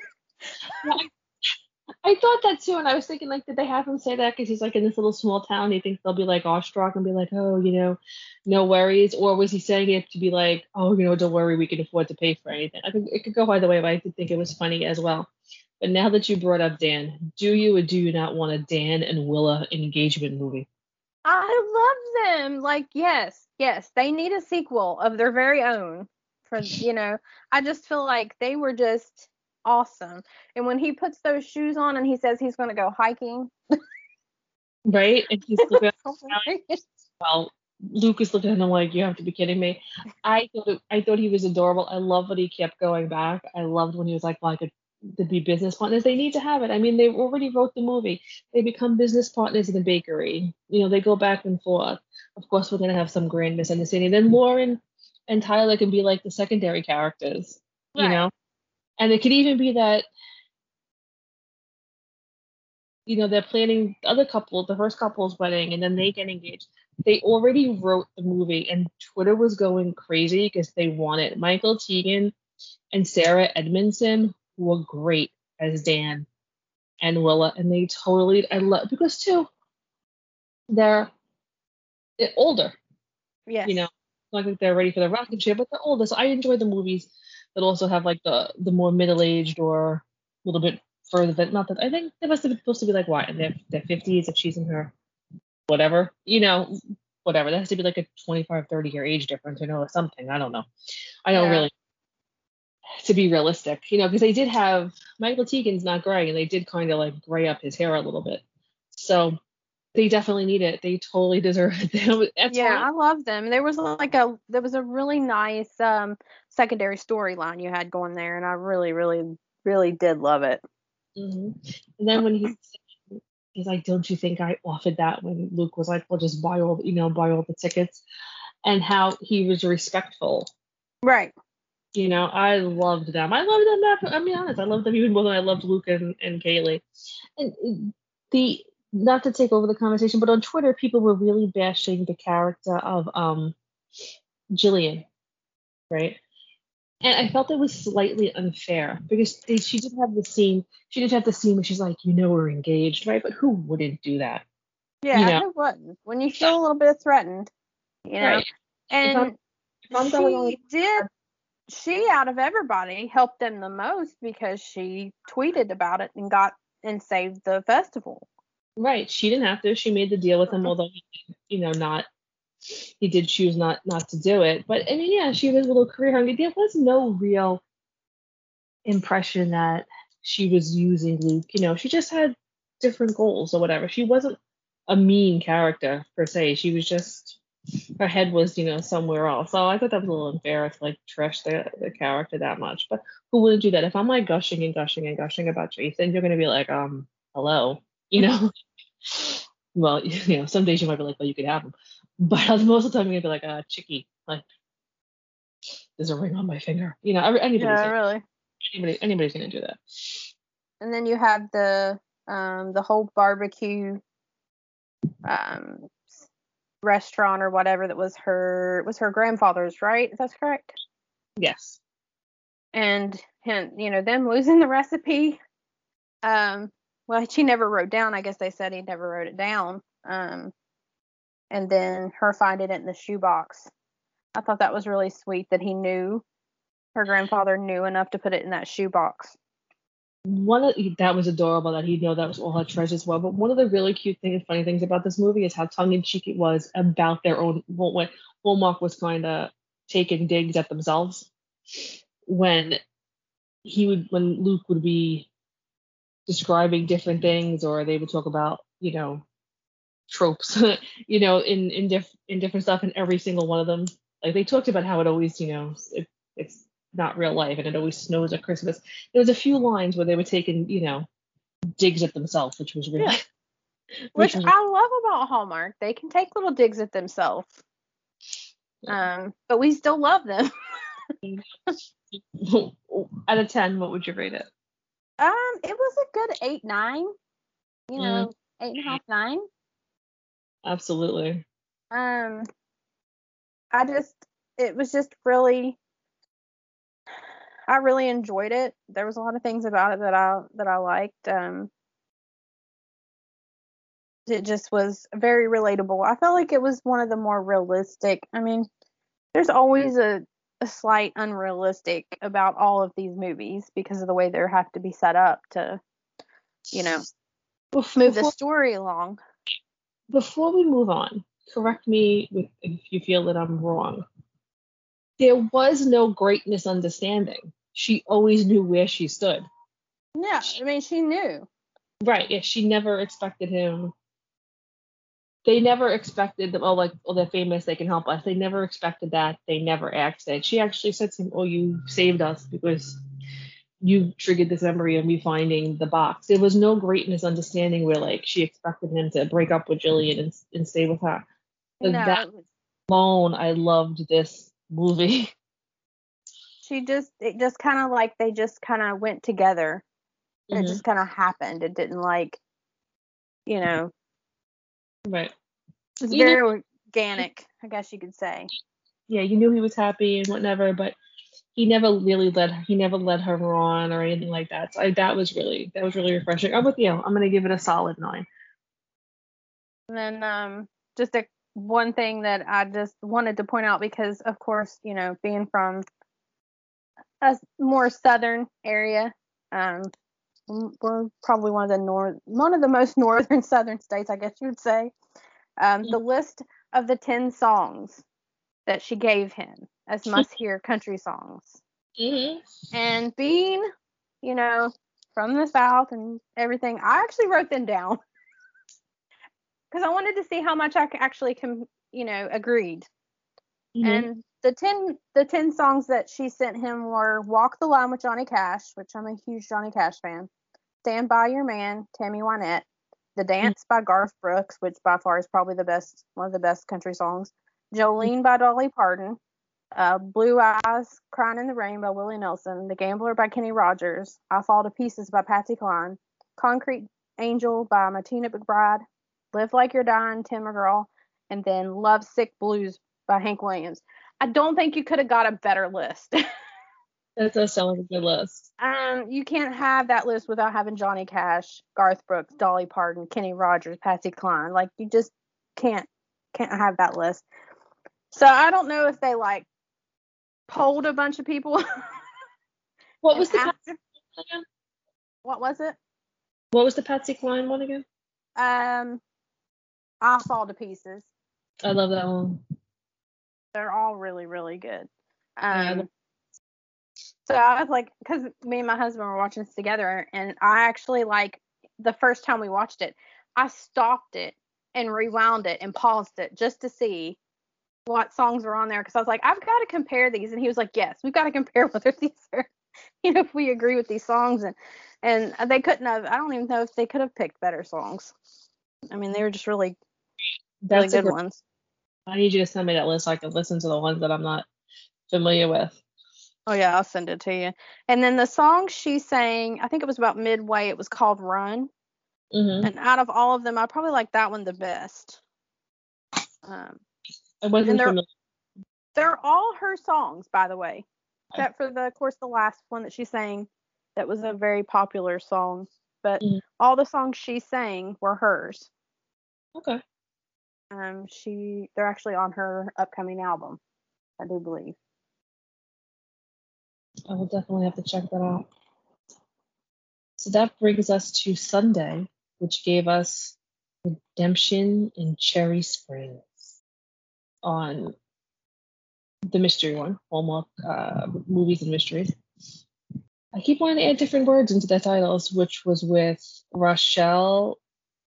I thought that too, and I was thinking, did they have him say that because he's in this little small town? He thinks they'll be awestruck and be oh, no worries, or was he saying it to be oh, don't worry, we can afford to pay for anything? It could go either way, but I did think it was funny as well. But now that you brought up Dan, do you or do you not want a Dan and Willa engagement movie? I love them. Like, yes, they need a sequel of their very own. I just feel like they were just awesome. And when he puts those shoes on and he says he's going to go hiking, Right? And he's looking at hilarious. well, Luke is looking at him like, you have to be kidding me. I thought he was adorable. I love that he kept going back. I loved when he was like, well, I could to be business partners. They need to have it. I mean, they already wrote the movie. They become business partners in the bakery. They go back and forth. Of course, we're gonna have some grand misunderstanding. Then Lauren and Tyler can be like the secondary characters, Right. And it could even be that, they're planning the other couple, the first couple's wedding, and then they get engaged. They already wrote the movie, and Twitter was going crazy because they wanted Michael Teagan and Sarah Edmondson, who were great as Dan and Willa, and they totally, I love, because too, they're older, Yes. Not like they're ready for the rocking chair, but they're older. So I enjoy the movies that also have like the more middle-aged or a little bit further than, not that, I think they must have been supposed to be like what, in their 50s if she's in her whatever, whatever. That has to be like a 25, 30-year age difference, or something. I don't know. I don't really, to be realistic, because they did have, Michael Teagan's not gray, and they did kind of like gray up his hair a little bit. So they definitely need it. They totally deserve it. I love them. There was a really nice secondary storyline you had going there, and I really, really, really did love it. Mm-hmm. And then when he's like, don't you think I offered that, when Luke was like, well, just buy all the tickets, and how he was respectful. Right. I loved them. I'll be honest, I loved them even more than I loved Luke and Kaylee. And not to take over the conversation, but on Twitter, people were really bashing the character of Jillian, right? And I felt it was slightly unfair because she did have the scene. She did have the scene where she's like, we're engaged, right? But who wouldn't do that? Yeah, who wouldn't? When you feel a little bit threatened, Right. And she out of everybody helped them the most because she tweeted about it and saved the festival. Right. She didn't have to. She made the deal with him, although he did choose not to do it. But I mean, yeah, she was a little career hungry. There was no real impression that she was using Luke. She just had different goals or whatever. She wasn't a mean character per se. She was just, her head was, somewhere else. So I thought that was a little unfair to like trash the character that much. But who wouldn't do that? If I'm like gushing and gushing and gushing about Jason, you're gonna be like, hello, Well, some days you might be like, well, you could have him, but most of the time you're gonna be like, Chicky, like, there's a ring on my finger. Anybody's gonna do that. And then you have the whole barbecue restaurant or whatever that was her grandfather's, right? Is that correct? Yes. And them losing the recipe. Well, she never wrote down. I guess they said he never wrote it down. And then her finding it in the shoebox. I thought that was really sweet that her grandfather knew enough to put it in that shoebox. That was adorable that he'd know that was all her treasures were. But one of the really cute things, funny things about this movie is how tongue-in-cheek it was about their own. When Hallmark was kind of taking digs at themselves when Luke would be describing different things, or they would talk about tropes, in different stuff, and every single one of them, like they talked about how it always, it's not real life and it always snows at Christmas. There was a few lines where they were taking, digs at themselves, which was really which I love about Hallmark. They can take little digs at themselves. But we still love them. Out of 10, what would you rate it? It was a good 8, 9. 8.5, 9. Absolutely. It was just really, I really enjoyed it. There was a lot of things about it that I liked. It just was very relatable. I felt like it was one of the more realistic. I mean, there's always a a slight unrealistic about all of these movies because of the way they have to be set up to, you know, move the story along. Before we move on, correct me if you feel that I'm wrong. There was no great misunderstanding. She always knew where she stood. Yeah, I mean, she knew. Right, yeah, she never expected him. They never expected them, they're famous, they can help us. They never expected that. They never asked it. She actually said to him, oh, you saved us because you triggered this memory of me finding the box. There was no great misunderstanding where, like, she expected him to break up with Jillian and stay with her. So No, that alone, I loved this movie. It just kind of like they just kind of went together. Mm-hmm. It just kind of happened. It didn't like, you know. Right. It's very organic, I guess you could say. Yeah, you knew he was happy and whatever, but he never led her on or anything like that. So that was really refreshing. I'm with you. I'm gonna give it a solid 9. And then just one thing that I just wanted to point out, because of course, you know, being from a more southern area, we're probably one of the most northern southern states, I guess you would say. The list of the 10 songs that she gave him as must-hear country songs. Mm-hmm. And being, you know, from the South and everything, I actually wrote them down because I wanted to see how much I actually agreed. Mm-hmm. And the 10 songs that she sent him were "Walk the Line" with Johnny Cash, which I'm a huge Johnny Cash fan. "Stand by Your Man," Tammy Wynette. "The Dance" by Garth Brooks, which by far is probably one of the best country songs. "Jolene" by Dolly Parton. "Blue Eyes Crying in the Rain" by Willie Nelson. "The Gambler" by Kenny Rogers. "I Fall to Pieces" by Patsy Cline. "Concrete Angel" by Martina McBride. "Live Like You're Dying," Tim McGraw. And then "Love Sick Blues" by Hank Williams. I don't think you could have got a better list. That does sound like a good list. You can't have that list without having Johnny Cash, Garth Brooks, Dolly Parton, Kenny Rogers, Patsy Cline. Like, you just can't have that list. So I don't know if they like polled a bunch of people. What was the Patsy Cline again? What was it? What was the Patsy Cline one again? "I Fall to Pieces." I love that one. They're all really, really good. So I was like, because me and my husband were watching this together, and I actually, like, the first time we watched it, I stopped it and rewound it and paused it just to see what songs were on there, because I was like, I've got to compare these. And he was like, yes, we've got to compare whether these are, if we agree with these songs. And they couldn't have, I don't even know if they could have picked better songs. I mean, they were just really good ones. I need you to send me that list so I can listen to the ones that I'm not familiar with. Oh, yeah, I'll send it to you. And then the song she sang, I think it was about midway, it was called "Run." Mm-hmm. And out of all of them, I probably like that one the best. I wasn't familiar. They're all her songs, by the way, except for the last one that she sang. That was a very popular song, but all the songs she sang were hers. Okay. They're actually on her upcoming album, I do believe. I will definitely have to check that out. So that brings us to Sunday, which gave us Redemption in Cherry Springs on the mystery one, Hallmark Movies and Mysteries. I keep wanting to add different words into their titles, which was with Rochelle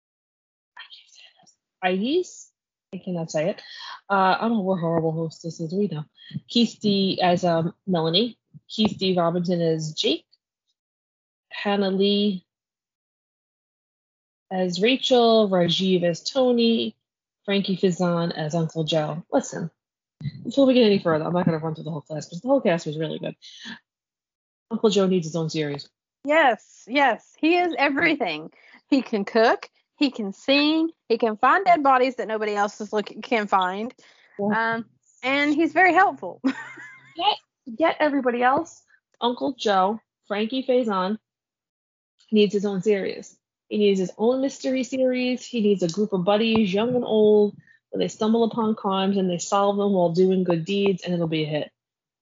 Ives. I cannot say it. I don't know, we're horrible hostesses, we know. Keith D as Melanie. Keith D. Robinson as Jake. Hannah Lee as Rachel. Rajiv as Tony. Frankie Fazan as Uncle Joe. Listen, before we get any further, I'm not going to run through the whole cast because the whole cast was really good. Uncle Joe needs his own series. Yes. He is everything. He can cook. He can sing. He can find dead bodies that nobody else can find. Yeah. And he's very helpful. Yet everybody else, Uncle Joe, Frankie Faison, needs his own series. He needs his own mystery series. He needs a group of buddies, young and old, where they stumble upon crimes and they solve them while doing good deeds, and it'll be a hit.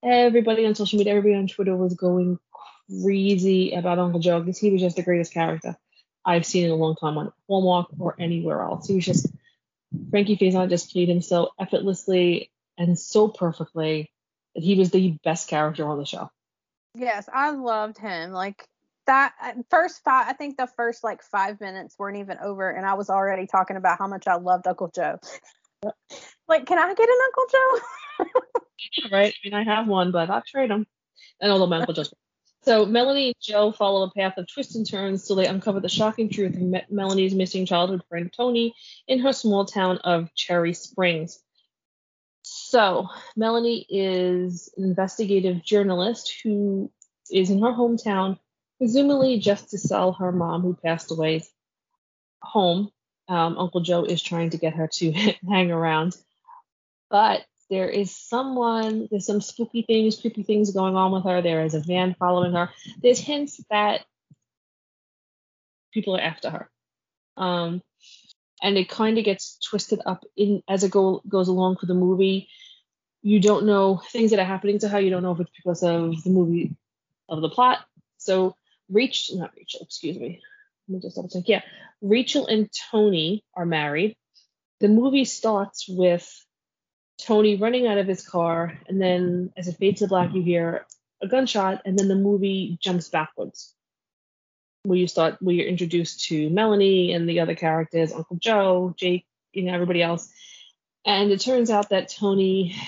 everybody on social media, everybody on Twitter was going crazy about Uncle Joe because he was just the greatest character I've seen in a long time on Hallmark or anywhere else. He was just, Frankie Faison just played him so effortlessly and so perfectly that he was the best character on the show. Yes, I loved him. Like that first five, I think the first like 5 minutes weren't even over, and I was already talking about how much I loved Uncle Joe. Like, can I get an Uncle Joe? Right? I mean, I have one, but I'll trade him. And although my Uncle Joe's. So Melanie and Joe follow a path of twists and turns till they uncover the shocking truth of Melanie's missing childhood friend Tony in her small town of Cherry Springs. So Melanie is an investigative journalist who is in her hometown, presumably just to sell her mom, who passed away, home. Uncle Joe is trying to get her to hang around, but there's some spooky things, creepy things going on with her. There is a van following her. There's hints that people are after her. And it kind of gets twisted up as it goes along for the movie. You don't know things that are happening to her. You don't know if it's because of the movie, of the plot. So Rachel, excuse me. Let me just double check. Yeah, Rachel and Tony are married. The movie starts with Tony running out of his car, and then as it fades to black, you hear a gunshot, and then the movie jumps backwards, where you're introduced to Melanie and the other characters, Uncle Joe, Jake, everybody else. And it turns out that Tony,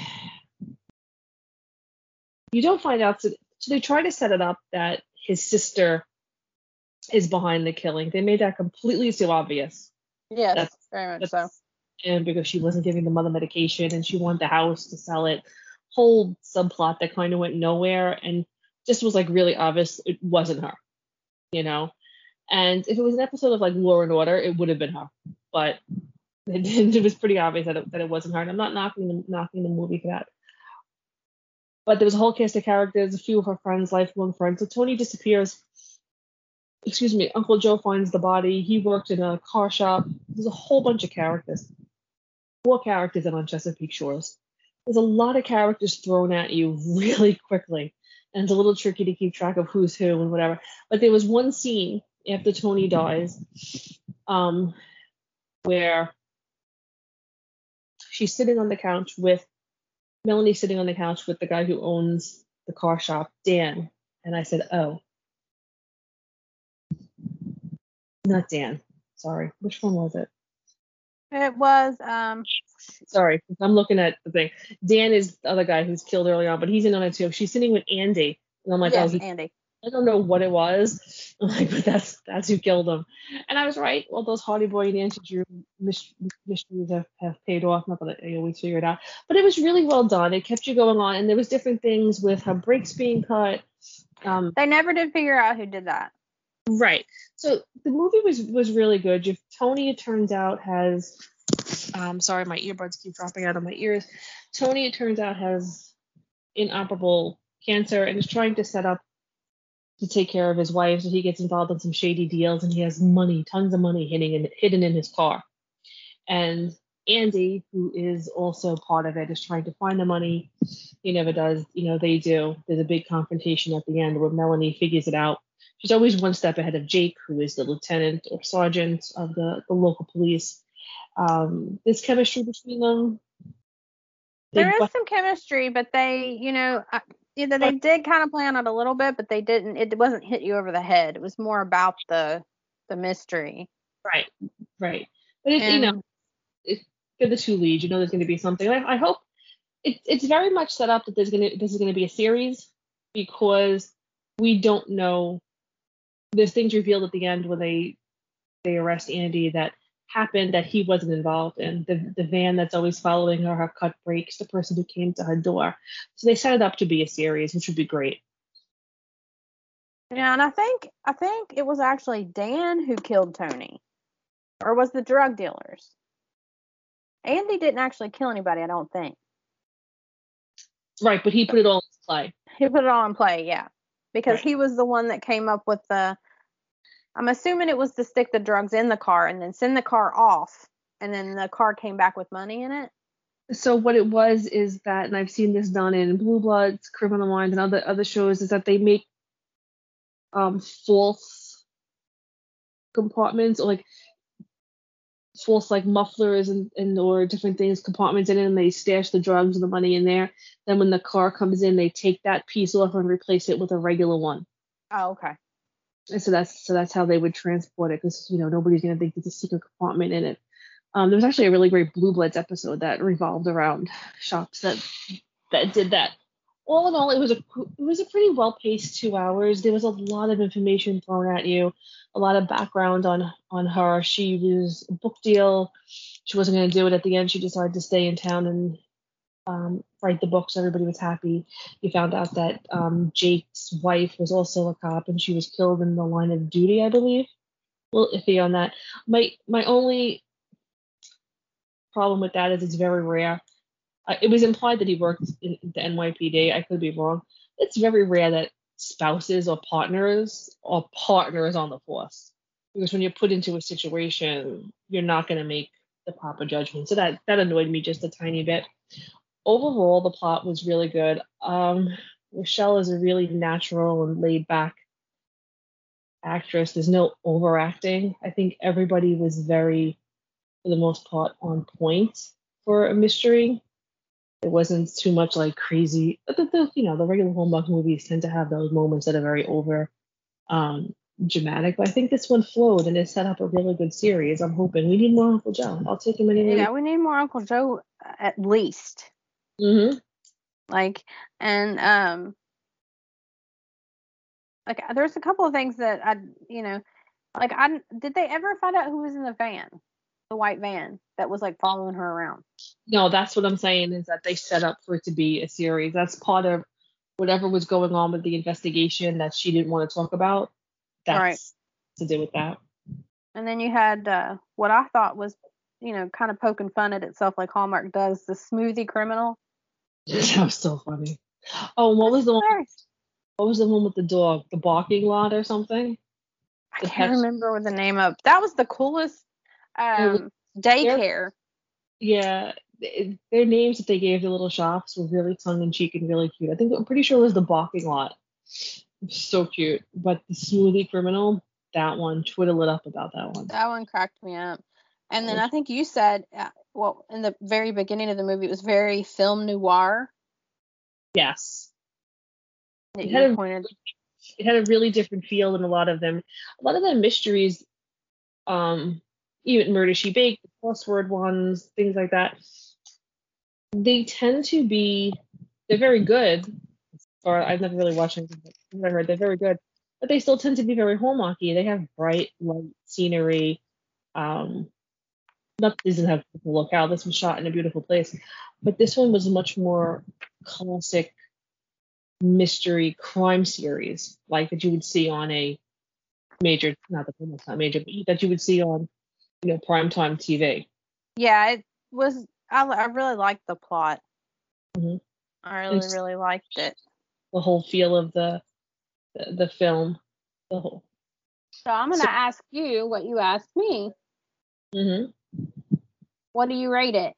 you don't find out, so they try to set it up that his sister is behind the killing. They made that completely too obvious. Yes, very much so. And because she wasn't giving the mother medication and she wanted the house to sell it. Whole subplot that kind of went nowhere and just was like really obvious it wasn't her, And if it was an episode of like Law and Order, it would have been her. But it was pretty obvious that it wasn't her. And I'm not knocking the movie for that. But there was a whole cast of characters, a few of her friends, lifelong friends. So Tony disappears. Excuse me, Uncle Joe finds the body. He worked in a car shop. There's a whole bunch of characters. 4 characters in on Chesapeake Shores. There's a lot of characters thrown at you really quickly. And it's a little tricky to keep track of who's who and whatever. But there was one scene after Tony dies where she's sitting on the couch with Melanie sitting on the couch with the guy who owns the car shop, Dan. And I said, oh. Not Dan. Sorry. Which one was it? It was Sorry, I'm looking at the thing. Dan is the other guy who's killed early on, but he's in on it too. She's sitting with Andy. And I'm like, yes, Andy. I don't know what it was. I'm like, but that's who killed him. And I was right. Well, those Hardy Boy and Nancy Drew mysteries have paid off. Not that I always figured out. But it was really well done. It kept you going on. And there was different things with her brakes being cut. They never did figure out who did that. Right. So the movie was really good. Tony, it turns out, has sorry, my earbuds keep dropping out of my ears. Tony, it turns out, has inoperable cancer and is trying to set up to take care of his wife. So he gets involved in some shady deals and he has money, tons of money hidden in his car. And Andy, who is also part of it, is trying to find the money. He never does. They do. There's a big confrontation at the end where Melanie figures it out. She's always one step ahead of Jake, who is the lieutenant or sergeant of the local police. There's chemistry between them. There is some chemistry, but they, they did kind of play on it a little bit, but they didn't. It wasn't hit you over the head. It was more about the mystery. Right. But they're the 2 leads. There's going to be something. I hope it's very much set up that this is going to be a series, because we don't know. There's things revealed at the end when they arrest Andy that happened that he wasn't involved in. The van that's always following her cut brakes, the person who came to her door. So they set it up to be a series, which would be great. Yeah, and I think it was actually Dan who killed Tony, or was the drug dealers. Andy didn't actually kill anybody, I don't think. Right, but he put it all in play. He put it all in play, yeah. Because he was the one that came up with I'm assuming it was to stick the drugs in the car and then send the car off, and then the car came back with money in it. So what it was is that, and I've seen this done in Blue Bloods, Criminal Minds, and other shows, is that they make false compartments, or like false like mufflers and or different things, compartments in it, and they stash the drugs and the money in there. Then when the car comes in, they take that piece off and replace it with a regular one. Oh, okay. And so that's how they would transport it, because nobody's gonna think there's a secret compartment in it. There was actually a really great Blue Bloods episode that revolved around shops that did that. All in all, it was a pretty well paced 2 hours. There was a lot of information thrown at you, a lot of background on her. She was a book deal. She wasn't going to do it. At the end, she decided to stay in town and write the books. Everybody was happy. You found out that Jake's wife was also a cop, and she was killed in the line of duty, I believe. Well, iffy on that. My only problem with that is it's very rare. It was implied that he worked in the NYPD. I could be wrong. It's very rare that spouses or partners on the force, because when you're put into a situation, you're not going to make the proper judgment. So that annoyed me just a tiny bit. Overall, the plot was really good. Rochelle is a really natural and laid back actress. There's no overacting. I think everybody was very, for the most part, on point for a mystery. It wasn't too much like crazy. The regular Hallmark movies tend to have those moments that are very over dramatic. But I think this one flowed, and it set up a really good series. I'm hoping we need more Uncle Joe. I'll take him anyway. Yeah, we need more Uncle Joe at least. Mm-hmm. Like, and like there's a couple of things that did they ever find out who was in the van? The white van that was like following her around. No, that's what I'm saying, is that they set up for it to be a series. That's part of whatever was going on with the investigation that she didn't want to talk about. That's right. To do with that. And then you had what I thought was, kind of poking fun at itself like Hallmark does, the smoothie criminal. That was so funny. Oh, what was the one? What was the one with the dog? The barking lot or something? I can't remember what the name of. That was the coolest. Daycare. Yeah, their names that they gave the little shops were really tongue-in-cheek and really cute. I'm pretty sure it was the Barking Lot. So cute. But the Smoothie Criminal, that one, Twitter lit up about that one. That one cracked me up. And then I think you said, in the very beginning of the movie, it was very film noir. Yes. It had a really different feel than a lot of them. A lot of them mysteries, even Murder, She Baked, the crossword ones, things like that, they tend to be, they're very good. Or I've never really watched anything, but I heard they're very good. But they still tend to be very Hallmarky. They have bright, light scenery. Not doesn't have to look out. This was shot in a beautiful place. But this one was much more classic mystery crime series, like that you would see on a major, not major, but that you would see on primetime TV. Yeah, it was. I really liked the plot. Mm-hmm. I really liked it. The whole feel of the film. So I'm gonna ask you what you asked me. Mm-hmm. What do you rate it?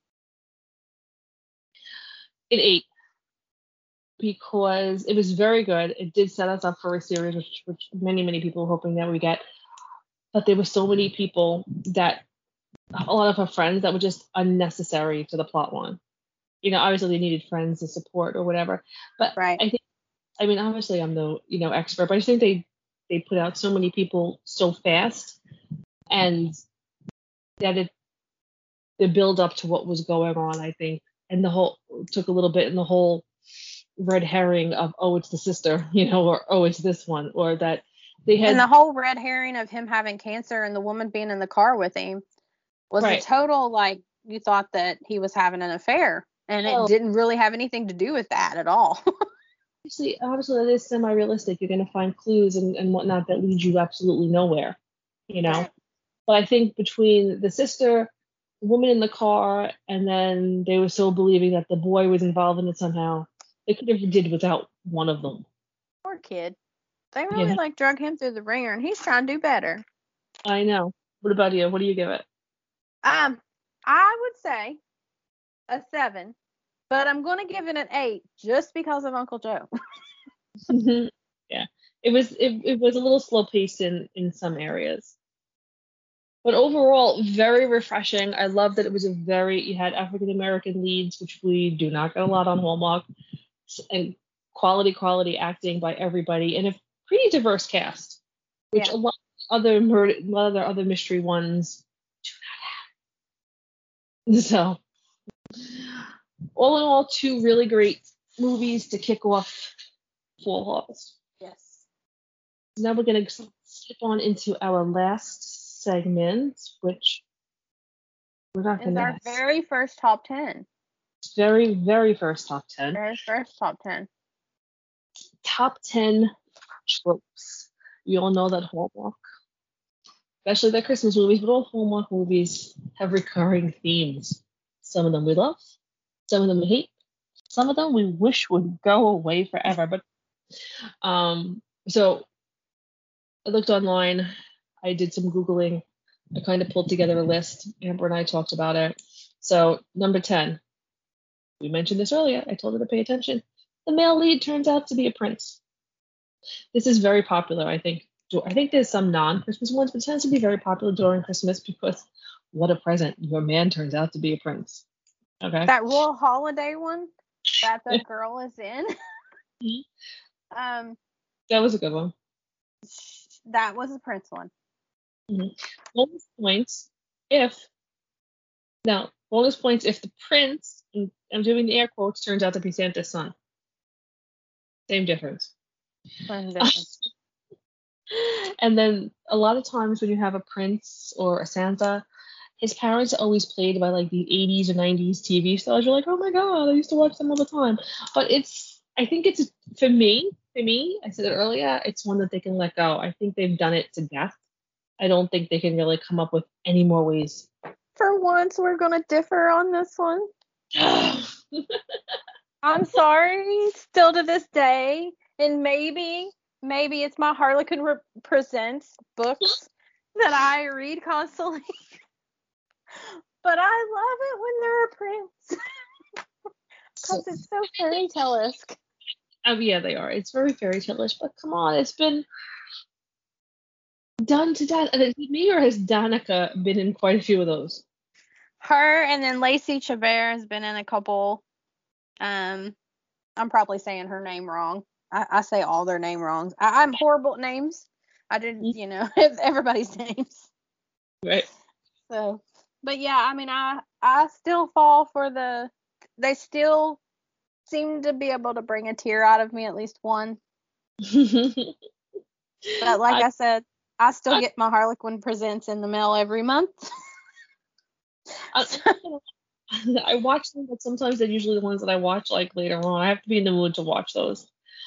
An 8. Because it was very good. It did set us up for a series, which many people were hoping that we get. But there were so many people that, a lot of her friends that were just unnecessary to the plot line. Obviously they needed friends to support or whatever. But right. Obviously I'm no, expert, but I think they put out so many people so fast, and that the build up to what was going on, I think, and the whole took a little bit, and the whole red herring of, oh, it's the sister, or, oh, it's this one, or that they had. And the whole red herring of him having cancer and the woman being in the car with him was a total, like, you thought that he was having an affair, and it didn't really have anything to do with that at all. Obviously that is semi-realistic. You're going to find clues and whatnot that lead you absolutely nowhere, Right. But I think between the sister, the woman in the car, and then they were so believing that the boy was involved in it somehow, they could have did without one of them. Poor kid. They really drug him through the ringer, and he's trying to do better. I know. What about you? What do you give it? I would say a 7, but I'm going to give it an 8 just because of Uncle Joe. Yeah, it was a little slow paced in some areas, but overall very refreshing. I love that it was you had African American leads, which we do not get a lot on Hallmark, and quality acting by everybody, and a pretty diverse cast, which a lot of other mystery ones do not have. So, all in all, 2 really great movies to kick off Fall Harvest. Yes. Now we're going to skip on into our last segment, which we're not going to. It's our very first top 10. Very, very first top 10. Very first top 10. Top 10 tropes. We all know that Hallmark, especially their Christmas movies, but all Hallmark movies have recurring themes. Some of them we love, some of them we hate, some of them we wish would go away forever. But so I looked online, I did some Googling, I kind of pulled together a list. Amber and I talked about it. So number 10, we mentioned this earlier, I told her to pay attention. The male lead turns out to be a prince. This is very popular, I think. I think there's some non-Christmas ones, but it tends to be very popular during Christmas because what a present. Your man turns out to be a prince. Okay. That Royal Holiday one that the girl is in. That was a good one. That was a prince one. Bonus points if the prince, and I'm doing the air quotes, turns out to be Santa's son. Same difference. And then a lot of times when you have a prince or a Santa, his parents are always played by like the 80s or 90s TV stars. You're like, oh my god, I used to watch them all the time. But I think it's for me, I said it earlier, it's one that they can let go. I think they've done it to death. I don't think they can really come up with any more ways. For once, we're gonna differ on this one. I'm sorry, still to this day, and maybe it's my Harlequin Presents books that I read constantly. But I love it when they're a prince. Because it's so fairy tale-esque. Yeah, they are. It's very fairy tale-ish, but come on, it's been done to death. And is it me or has Danica been in quite a few of those? Her and then Lacey Chabert has been in a couple. I'm probably saying her name wrong. I say all their name wrong. I'm horrible at names. I didn't, everybody's names. Right. So, but yeah, I mean, I still fall for they still seem to be able to bring a tear out of me, at least one. But like I said, I still get my Harlequin Presents in the mail every month. I watch them, but sometimes they're usually the ones that I watch like later on. I have to be in the mood to watch those.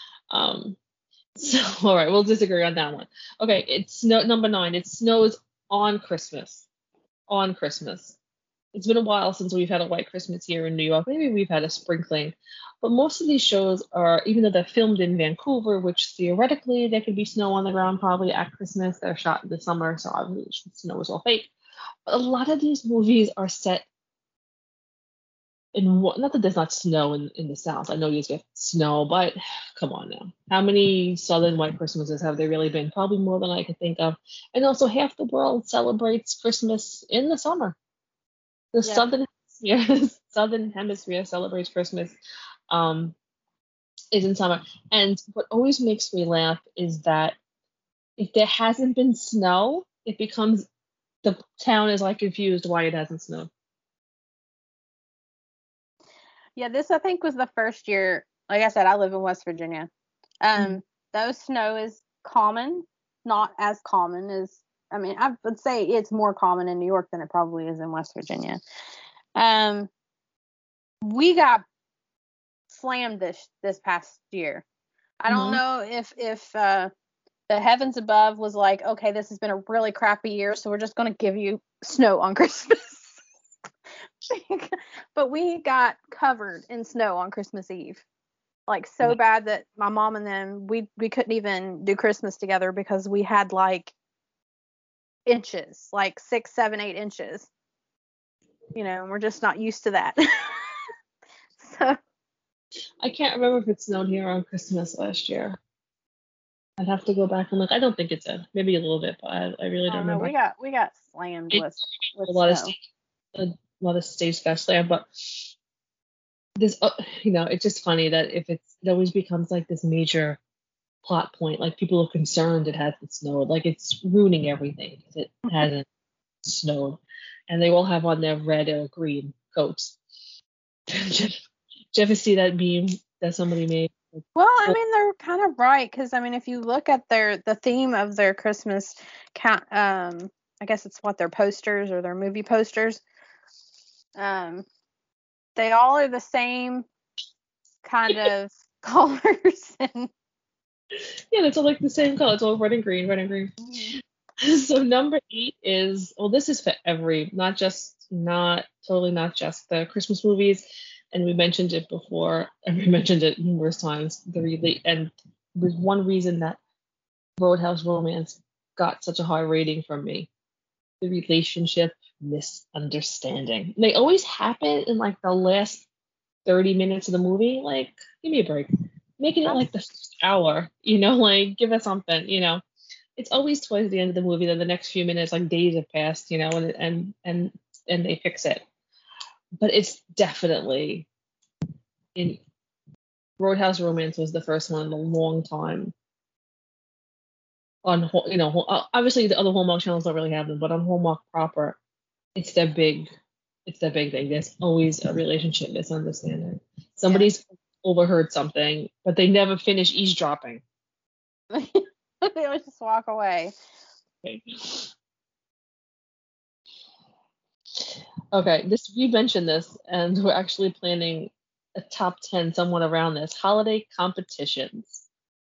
So all right, we'll disagree on that one. Okay, it's number 9. It snows on Christmas. On Christmas. It's been a while since we've had a white Christmas here in New York. Maybe we've had a sprinkling. But most of these shows are, even though they're filmed in Vancouver, which theoretically there could be snow on the ground probably at Christmas. They're shot in the summer, so obviously snow is all fake. But a lot of these movies are set in not that there's not snow in the South. I know you get snow, but come on now. How many Southern white Christmases have there really been? Probably more than I can think of. And also half the world celebrates Christmas in the summer. The Southern Hemisphere celebrates Christmas is in summer. And what always makes me laugh is that if there hasn't been snow, it becomes the town is like confused why it hasn't snowed. Yeah, this I think was the first year. Like I said, I live in West Virginia. Though snow is common, not as common as, I mean, I would say it's more common in New York than it probably is in West Virginia. We got slammed this past year. I don't know if the heavens above was like, okay, this has been a really crappy year, so we're just going to give you snow on Christmas. But we got covered in snow on Christmas Eve. Like so bad that my mom and them, we couldn't even do Christmas together because we had like inches, like 6, 7, 8 inches. And we're just not used to that. So I can't remember if it snowed here on Christmas last year. I'd have to go back and look. I don't think it did. Maybe a little bit, but I really don't know. remember. We got slammed with A lot of snow. a lot of states got slammed, but this, it's just funny that it always becomes like this major plot point. Like people are concerned it hasn't snowed. Like it's ruining everything if it hasn't snowed, and they all have on their red or green coats. Did you ever see that meme that somebody made? Well, I mean, they're kind of right because I mean, if you look at the theme of their Christmas I guess it's what their posters or their movie posters. They all are the same kind of colors and Yeah, it's all like the same color. It's all red and green, red and green. So number 8 is, well, this is for every, not totally not just the Christmas movies. And we mentioned it before, and we mentioned it numerous times. And there's one reason that Roadhouse Romance got such a high rating from me: the relationship misunderstanding. They always happen in like the last 30 minutes of the movie. Like, give me a break. Making it like the first hour, like give us something, It's always towards the end of the movie that the next few minutes, like days have passed, and they fix it. But it's definitely in Roadhouse Romance was the first one in a long time. On obviously the other Hallmark channels don't really have them, but on Hallmark proper, it's their big thing. There's always a relationship misunderstanding. Somebody's overheard something, but they never finish eavesdropping. They always just walk away. Okay, you mentioned this, and we're actually planning a top 10 somewhat around this. Holiday competitions.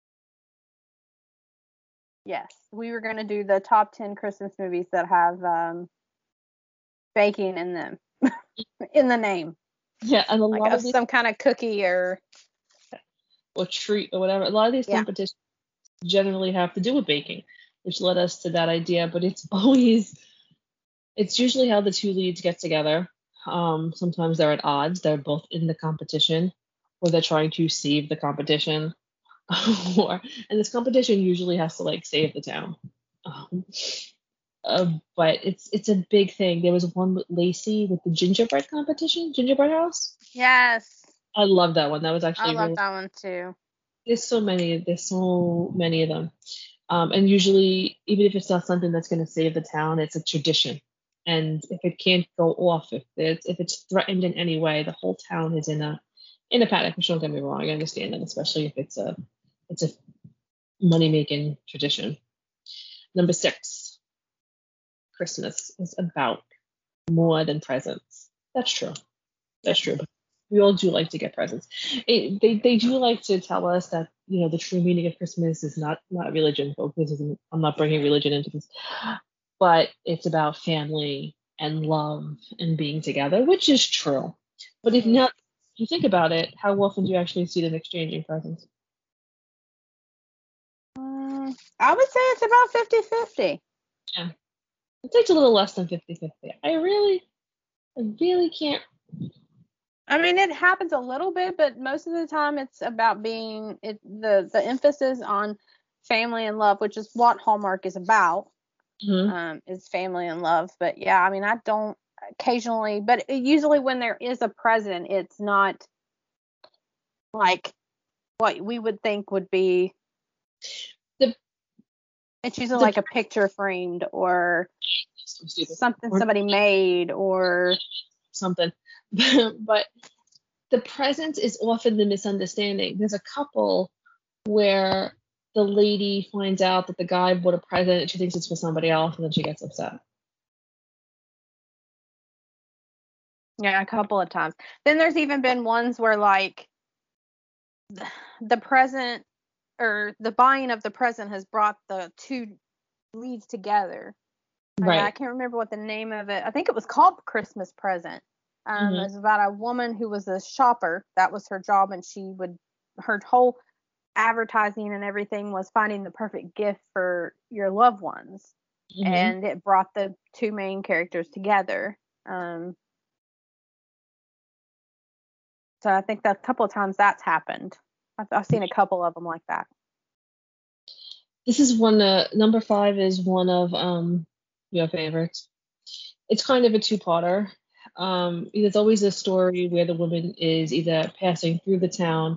Yes, we were going to do the top 10 Christmas movies that have baking in them, in the name. Yeah, and a lot of these, some kind of cookie or treat or whatever. A lot of these competitions generally have to do with baking, which led us to that idea. But it's usually how the two leads get together. Sometimes they're at odds. They're both in the competition, or they're trying to save the competition. And this competition usually has to like save the town. But it's a big thing. There was one with Lacey with the gingerbread gingerbread house. Yes, I love that one. That was actually I love that one too. There's so many of them. And usually, even if it's not something that's going to save the town, it's a tradition. And if it can't go off, if it's threatened in any way, the whole town is in a panic. Which, don't get me wrong, I understand that, especially if it's a money-making tradition. Number 6, Christmas is about more than presents. That's true. But we all do like to get presents. They do like to tell us that the true meaning of Christmas is not religion. I'm not bringing religion into this, but it's about family and love and being together, which is true. But if you think about it, how often do you actually see them exchanging presents? I would say it's about 50-50. Yeah, it takes a little less than 50-50. I really can't. I mean, it happens a little bit, but most of the time it's about being the emphasis on family and love, which is what Hallmark is about. Is family and love. But yeah, I mean, I don't occasionally, but usually when there is a present, it's not like what we would think would be. It's usually like a picture framed or something somebody made or something. But the present is often the misunderstanding. There's a couple where the lady finds out that the guy bought a present and she thinks it's for somebody else, and then she gets upset. Yeah, a couple of times. Then there's even been ones where like the present or the buying of the present has brought the two leads together. Right. I can't remember what the name of it. I think it was called Christmas Present. It was about a woman who was a shopper. That was her job, and her whole advertising and everything was finding the perfect gift for your loved ones. And it brought the two main characters together. So I think that a couple of times that's happened. I've seen a couple of them like that. This is one, number 5 is one of your favorites. It's kind of a two-parter. There's always a story where the woman is either passing through the town,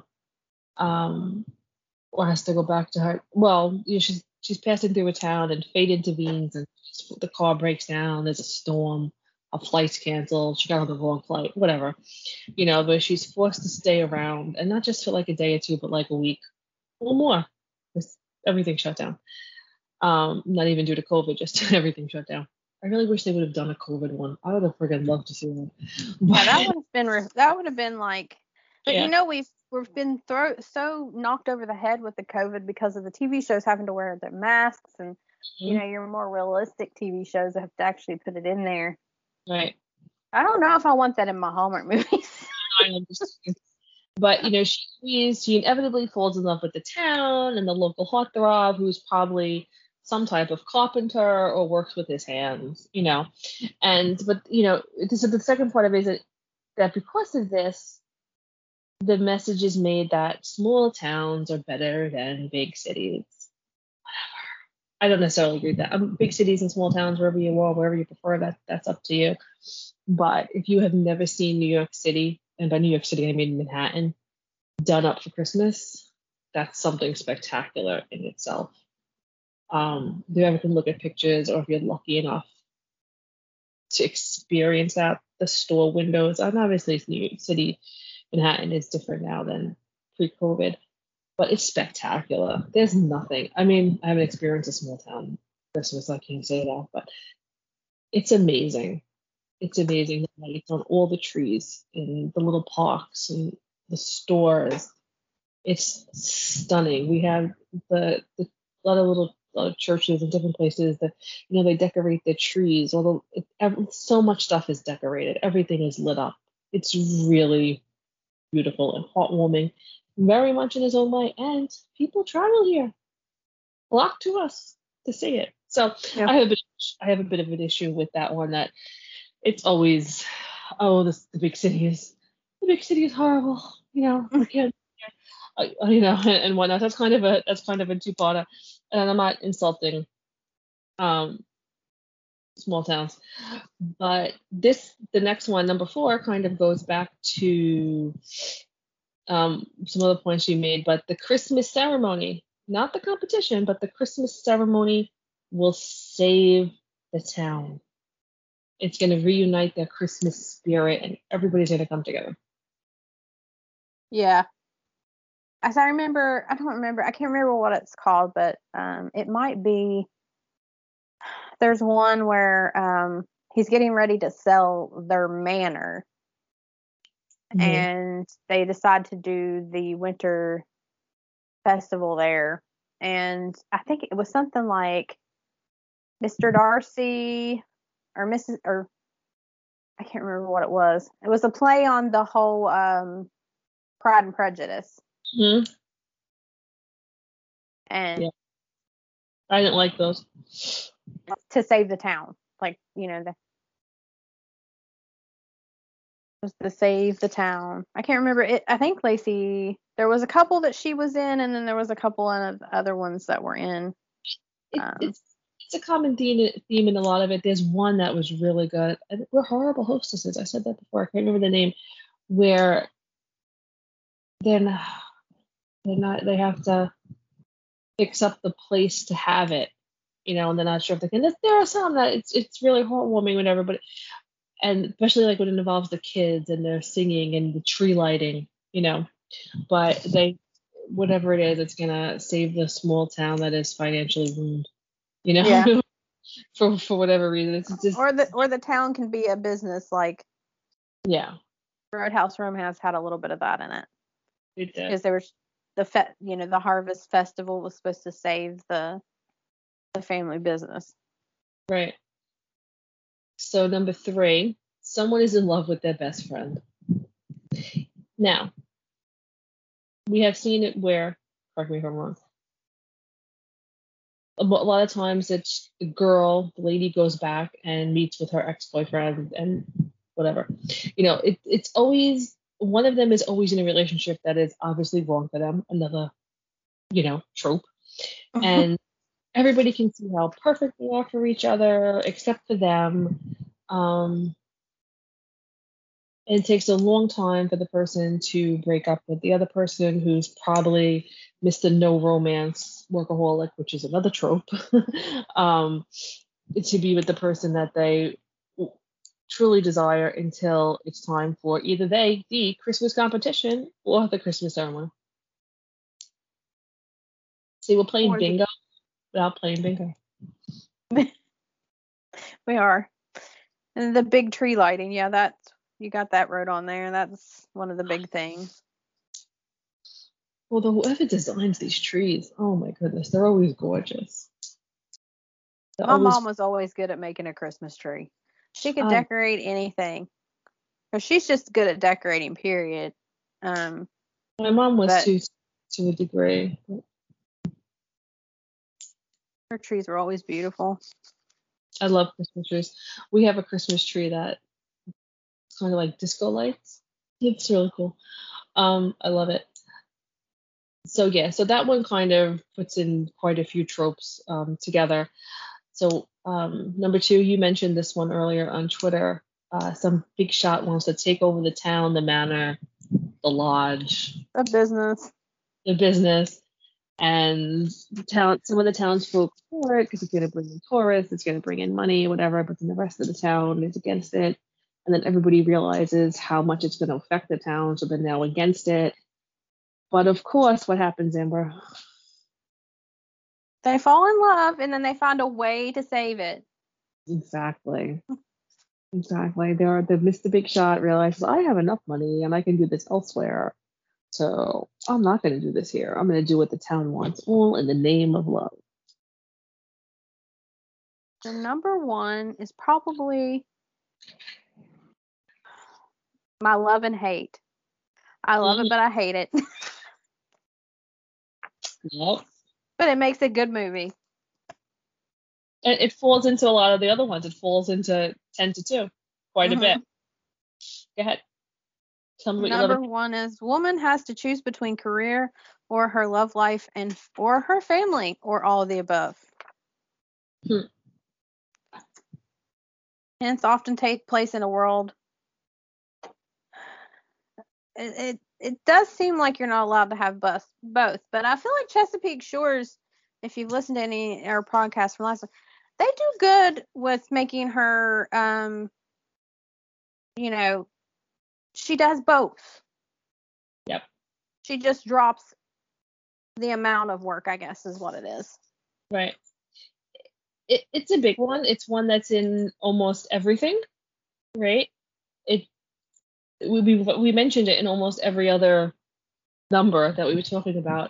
or has to go back to her. Well, she's passing through a town and fate intervenes and the car breaks down. There's a storm, a flight's canceled. She got on the wrong flight, whatever, but she's forced to stay around, and not just for like a day or two, but like a week or more. Everything shut down. Not even due to COVID, just everything shut down. I really wish they would have done a COVID one. I would have friggin' loved to see that. Yeah, that would have been like. But yeah. We've been so knocked over the head with the COVID because of the TV shows having to wear the masks, and your more realistic TV shows have to actually put it in there. Right. I don't know if I want that in my Hallmark movies. I understand. But she inevitably falls in love with the town and the local heartthrob, who's probably some type of carpenter or works with his hands. But the second part of it is that because of this, the message is made that small towns are better than big cities. Whatever. I don't necessarily agree with that. Big cities and small towns, wherever you are, wherever you prefer, that's up to you. But if you have never seen New York City, and by New York City I mean Manhattan, done up for Christmas, that's something spectacular in itself. If you ever can look at pictures, or if you're lucky enough to experience that, the store windows, and obviously New York City, Manhattan is different now than pre-COVID, but it's spectacular. There's nothing. I mean, I haven't experienced a small town Christmas, I can't say that, but it's amazing. It's amazing. The lights on all the trees in the little parks and the stores. It's stunning. We have a lot of churches and different places that they decorate their trees. Although so much stuff is decorated, everything is lit up. It's really beautiful and heartwarming, very much in his own way. And people travel here, flock to us to see it. So yeah. I have a bit of an issue with that one. That it's always, the big city is horrible. We can't, and whatnot. That's kind of a two-parter. And I'm not insulting small towns, but the next one, number 4, kind of goes back to some of the points you made. But the Christmas ceremony, not the competition, but the Christmas ceremony will save the town. It's going to reunite their Christmas spirit, and everybody's going to come together. Yeah. As I remember, I can't remember what it's called, but it might be, there's one where he's getting ready to sell their manor, and they decide to do the winter festival there. And I think it was something like Mr. Darcy or Mrs. or I can't remember what it was. It was a play on the whole Pride and Prejudice. Mm-hmm. And yeah. I didn't like those. To save the town, like to save the town. I can't remember it. I think Lacey, there was a couple that she was in, and then there was a couple of other ones that were in. It's a common theme in a lot of it. There's one that was really good. We're horrible hostesses. I said that before. I can't remember the name. Where they're not. They have to fix up the place to have it, and they're not sure if they can. There are some that it's really heartwarming when everybody, and especially like when it involves the kids and they're singing and the tree lighting, But whatever it is, it's gonna save the small town that is financially ruined, Yeah. for whatever reason. It's just or the town can be a business, like Roadhouse Room has had a little bit of that in it. It did. Because there was the Harvest Festival was supposed to save the family business. Right. So number 3, someone is in love with their best friend. Now, we have seen it where, correct me if I'm wrong, a lot of times it's the lady goes back and meets with her ex-boyfriend and whatever. It's always one of them is always in a relationship that is obviously wrong for them. Another, trope. And everybody can see how perfect they are for each other, except for them. It takes a long time for the person to break up with the other person who's probably Mr. No Romance workaholic, which is another trope, to be with the person that they truly desire until it's time for either the Christmas competition or the Christmas ceremony. See, we're playing bingo without playing bingo. We are. And the big tree lighting, yeah, you got that wrote on there. That's one of the big things. Well, whoever designs these trees, oh my goodness, they're always gorgeous. My mom was always good at making a Christmas tree. She could decorate anything. Or she's just good at decorating, period. My mom was to a degree. Her trees were always beautiful. I love Christmas trees. We have a Christmas tree that kind of like disco lights. It's really cool. I love it. So that one kind of puts in quite a few tropes together. So number 2, you mentioned this one earlier on Twitter. Some big shot wants to take over the town, the manor, the lodge, the business, and some of the townsfolk for it because it's going to bring in tourists, it's going to bring in money, whatever. But then the rest of the town is against it, and then everybody realizes how much it's going to affect the town, so they're now against it. But of course, what happens, Amber? They fall in love, and then they find a way to save it. Exactly. The Mr. Big Shot realizes, I have enough money, and I can do this elsewhere. So I'm not going to do this here. I'm going to do what the town wants, all in the name of love. The number 1 is probably my love and hate. I love it, but I hate it. Yep. But it makes a good movie. It falls into a lot of the other ones. It falls into 10-2 quite a bit. Go ahead. Tell me what Number 1 is woman has to choose between career or her love life or her family or all of the above. Hence often take place in a world. It does seem like you're not allowed to have both, but I feel like Chesapeake Shores, if you've listened to any of our podcasts from last time, they do good with making her, she does both. Yep. She just drops the amount of work, I guess, is what it is. Right. It's a big one. It's one that's in almost everything, right? We mentioned it in almost every other number that we were talking about.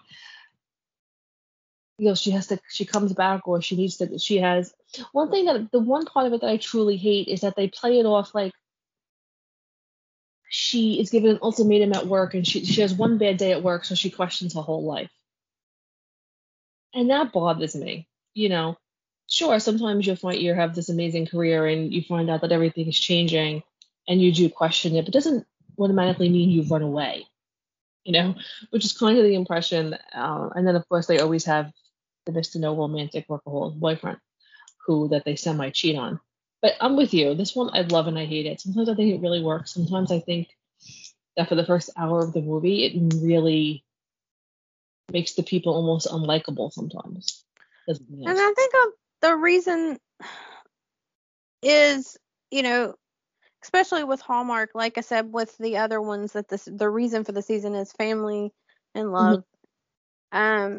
She comes back, or she has one thing the one part of it that I truly hate is that they play it off like she is given an ultimatum at work, and she has one bad day at work, so she questions her whole life. And that bothers me. Sure, sometimes you have this amazing career and you find out that everything is changing and you do question it, but it doesn't automatically mean you run away, which is kind of the impression. And then, of course, they always have the Mr. No Romantic workaholic boyfriend that they semi-cheat on. But I'm with you. This one I love and I hate it. Sometimes I think it really works. Sometimes I think that for the first hour of the movie, it really makes the people almost unlikable sometimes. And I think the reason is, especially with Hallmark, like I said, with the other ones, that the reason for the season is family and love. Mm-hmm.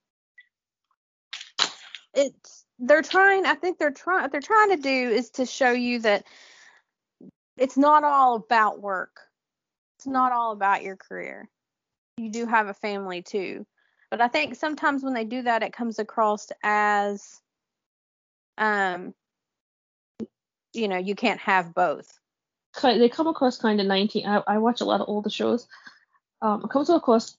They're trying to do is to show you that it's not all about work. It's not all about your career. You do have a family too. But I think sometimes when they do that, it comes across as, you can't have both. They come across kind of 19. I watch a lot of older shows. It comes across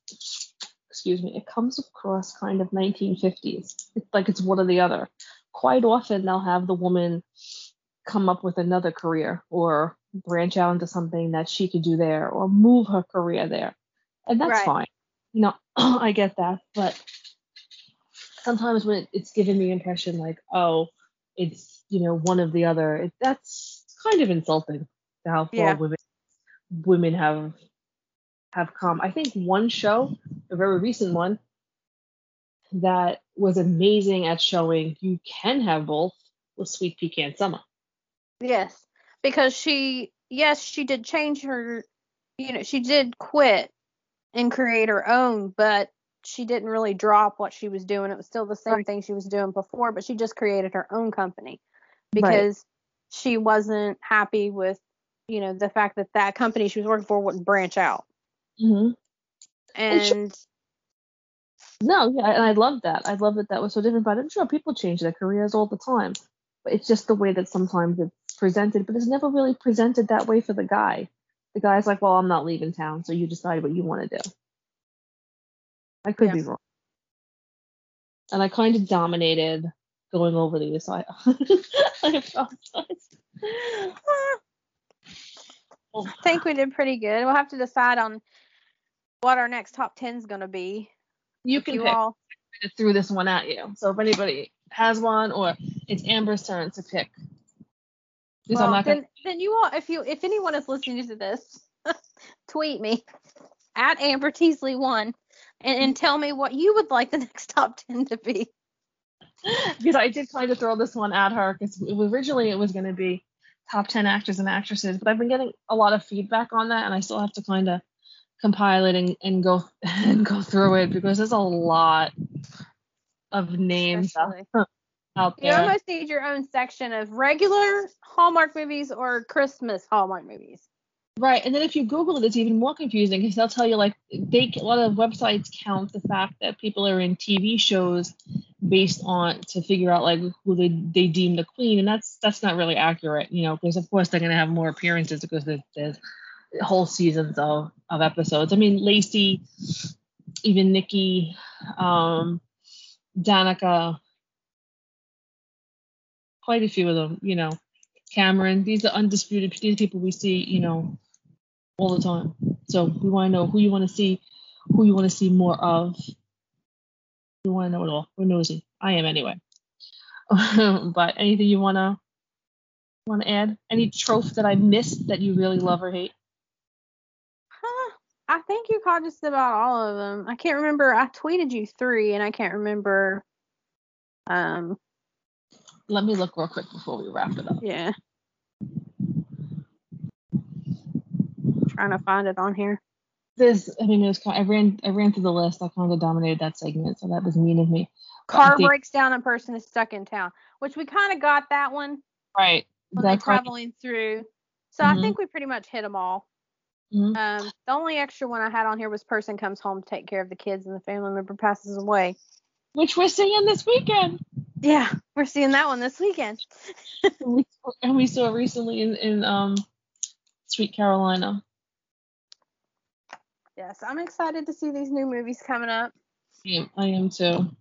kind of 1950s. It's like it's one or the other. Quite often they'll have the woman come up with another career or branch out into something that she could do there or move her career there. And that's Right. fine. You know, I get that. But sometimes when it's given the impression like, oh, it's, you know, one of the other, that's kind of insulting to how far women have come. I think one show, a very recent one, that was amazing at showing you can have both was Sweet Pecan Summer. Yes, because she did change her, she did quit and create her own, but she didn't really drop what she was doing. It was still the same thing she was doing before, but she just created her own company because she wasn't happy with, the fact that company she was working for wouldn't branch out. Mm-hmm. And no, yeah, and I love that. I love that was so different. But I'm sure people change their careers all the time. But it's just the way that sometimes it's presented. But it's never really presented that way for the guy. The guy's like, well, I'm not leaving town, so you decide what you want to do. I could be wrong. And I kind of dominated going over these, so I apologize. I think we did pretty good. We'll have to decide on what our next top 10 is going to be. You can pick. I threw this one at you. So if anybody has one, or it's Amber's turn to pick. Well, then you all, if anyone is listening to this, tweet me at Amber Teasley 1 and tell me what you would like the next top 10 to be. Because I did kind of throw this one at her because originally it was going to be top 10 actors and actresses, but I've been getting a lot of feedback on that, and I still have to kind of compile it and go through it because there's a lot of names out there. You almost need your own section of regular Hallmark movies or Christmas Hallmark movies. Right, and then if you Google it, it's even more confusing because they'll tell you like a lot of websites count the fact that people are in TV shows based on to figure out like who they deem the queen, and that's not really accurate, because of course they're gonna have more appearances because there's whole seasons of episodes. I mean, Lacey, even Nikki, Danica, quite a few of them, Cameron. These are undisputed. These people we see, all the time. So we want to know who you want to see more of. We want to know it all. We're nosy. I am anyway. But anything you want to add? Any trope that I missed that you really love or hate? I think you caught just about all of them. I can't remember. I tweeted you 3, and I can't remember. Let me look real quick before we wrap it up. Yeah. Trying to find it on here. I ran through the list. I kind of dominated that segment, so that was mean of me. Car breaks down, a person is stuck in town, which we kind of got that one. Right. When they're traveling through. So I think we pretty much hit them all. Mm-hmm. The only extra one I had on here was person comes home to take care of the kids and the family member passes away. Which we're seeing this weekend. Yeah, we're seeing that one this weekend. and we saw recently in Sweet Carolina. Yes, I'm excited to see these new movies coming up. Yeah, I am too.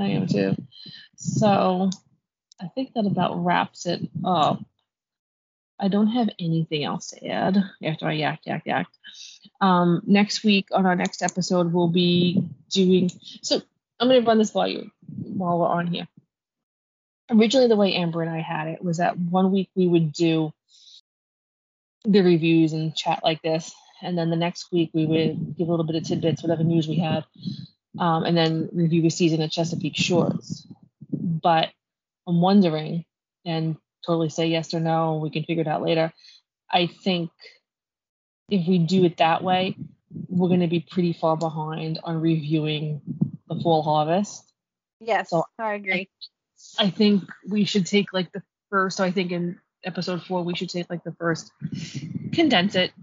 So I think that about wraps it up. I don't have anything else to add after I yak. Next week on our next episode, we'll be doing. So I'm going to run this by you while we're on here. Originally, the way Amber and I had it was that one week we would do the reviews and chat like this, and then the next week we would give a little bit of tidbits, whatever news we had, and then review a season of Chesapeake Shores. But I'm wondering, and totally say yes or no, we can figure it out later. I think if we do it that way, we're going to be pretty far behind on reviewing the Fall Harvest. Yes, so I agree. I think we should take like the first, so I think in episode 4, we should take like the first, condense it,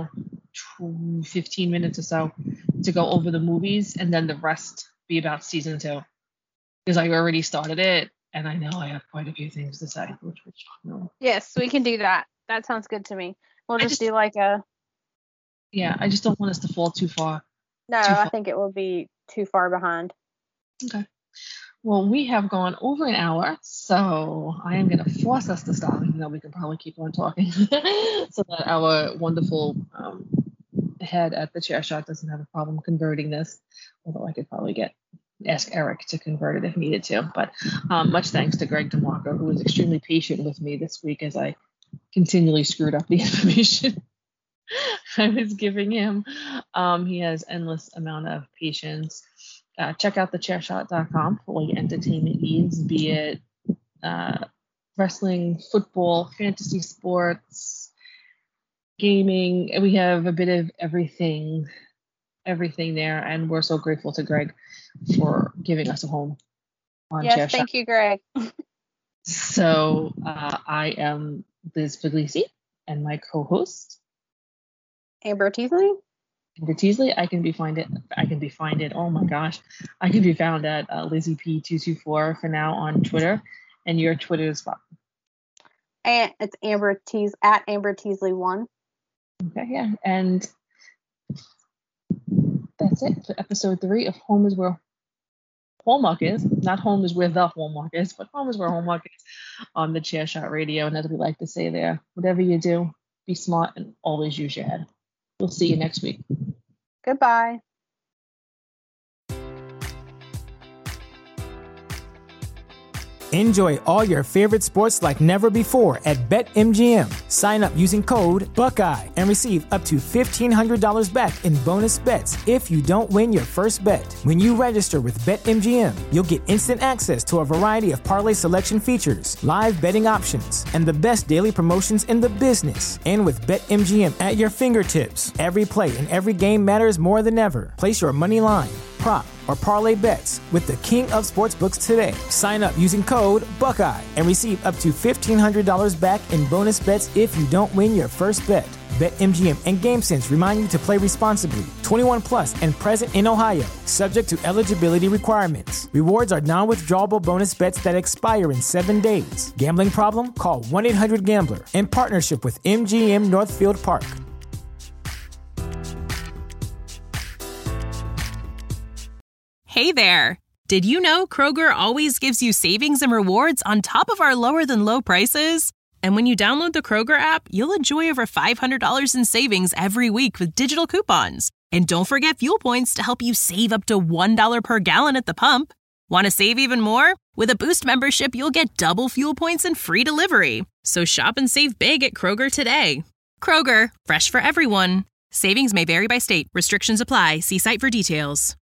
15 minutes or so to go over the movies, and then the rest be about season 2. Because I already started it, and I know I have quite a few things to say. Yes, we can do that. That sounds good to me. We'll just do like a... Yeah, I just don't want us to fall too far. No, I think it will be too far behind. Okay. Well, we have gone over an hour, so I am going to force us to stop, even though we can probably keep on talking, so that our wonderful head at the Chair Shot doesn't have a problem converting this, although I could probably ask Eric to convert it if needed to. But much thanks to Greg DeMarco, who was extremely patient with me this week as I continually screwed up the information I was giving him. He has endless amount of patience. Check out thechairshot.com for all your entertainment needs, be it wrestling, football, fantasy sports, gaming. We have a bit of everything there, and we're so grateful to Greg for giving us a home on Yes, Chair Shot. thank you, Greg. So I am Liz Puglisi, and my co-host Amber Teasley. Amber Teasley. I can be found oh my gosh, I can be found at LizzieP224 for now on Twitter, and your Twitter is what? And it's at Amber Teasley1. Okay, yeah, and that's it for episode 3 of Home is Where Hallmark is. Not home is where the hallmark is, but home is where hallmark is on the Chair Shot Radio. And as we like to say there, whatever you do, be smart and always use your head. We'll see you next week. Goodbye. Enjoy all your favorite sports like never before at BetMGM. Sign up using code Buckeye and receive up to $1,500 back in bonus bets if you don't win your first bet. When you register with BetMGM, you'll get instant access to a variety of parlay selection features, live betting options, and the best daily promotions in the business. And with BetMGM at your fingertips, every play and every game matters more than ever. Place your money line, prop, or parlay bets with the king of sportsbooks today. Sign up using code Buckeye and receive up to $1,500 back in bonus bets if you don't win your first bet. BetMGM and GameSense remind you to play responsibly. 21 plus and present in Ohio, subject to eligibility requirements. Rewards are non-withdrawable bonus bets that expire in 7 days. Gambling problem? Call 1-800-GAMBLER. In partnership with MGM Northfield Park. Hey there! Did you know Kroger always gives you savings and rewards on top of our lower-than-low prices? And when you download the Kroger app, you'll enjoy over $500 in savings every week with digital coupons. And don't forget fuel points to help you save up to $1 per gallon at the pump. Want to save even more? With a Boost membership, you'll get double fuel points and free delivery. So shop and save big at Kroger today. Kroger, fresh for everyone. Savings may vary by state. Restrictions apply. See site for details.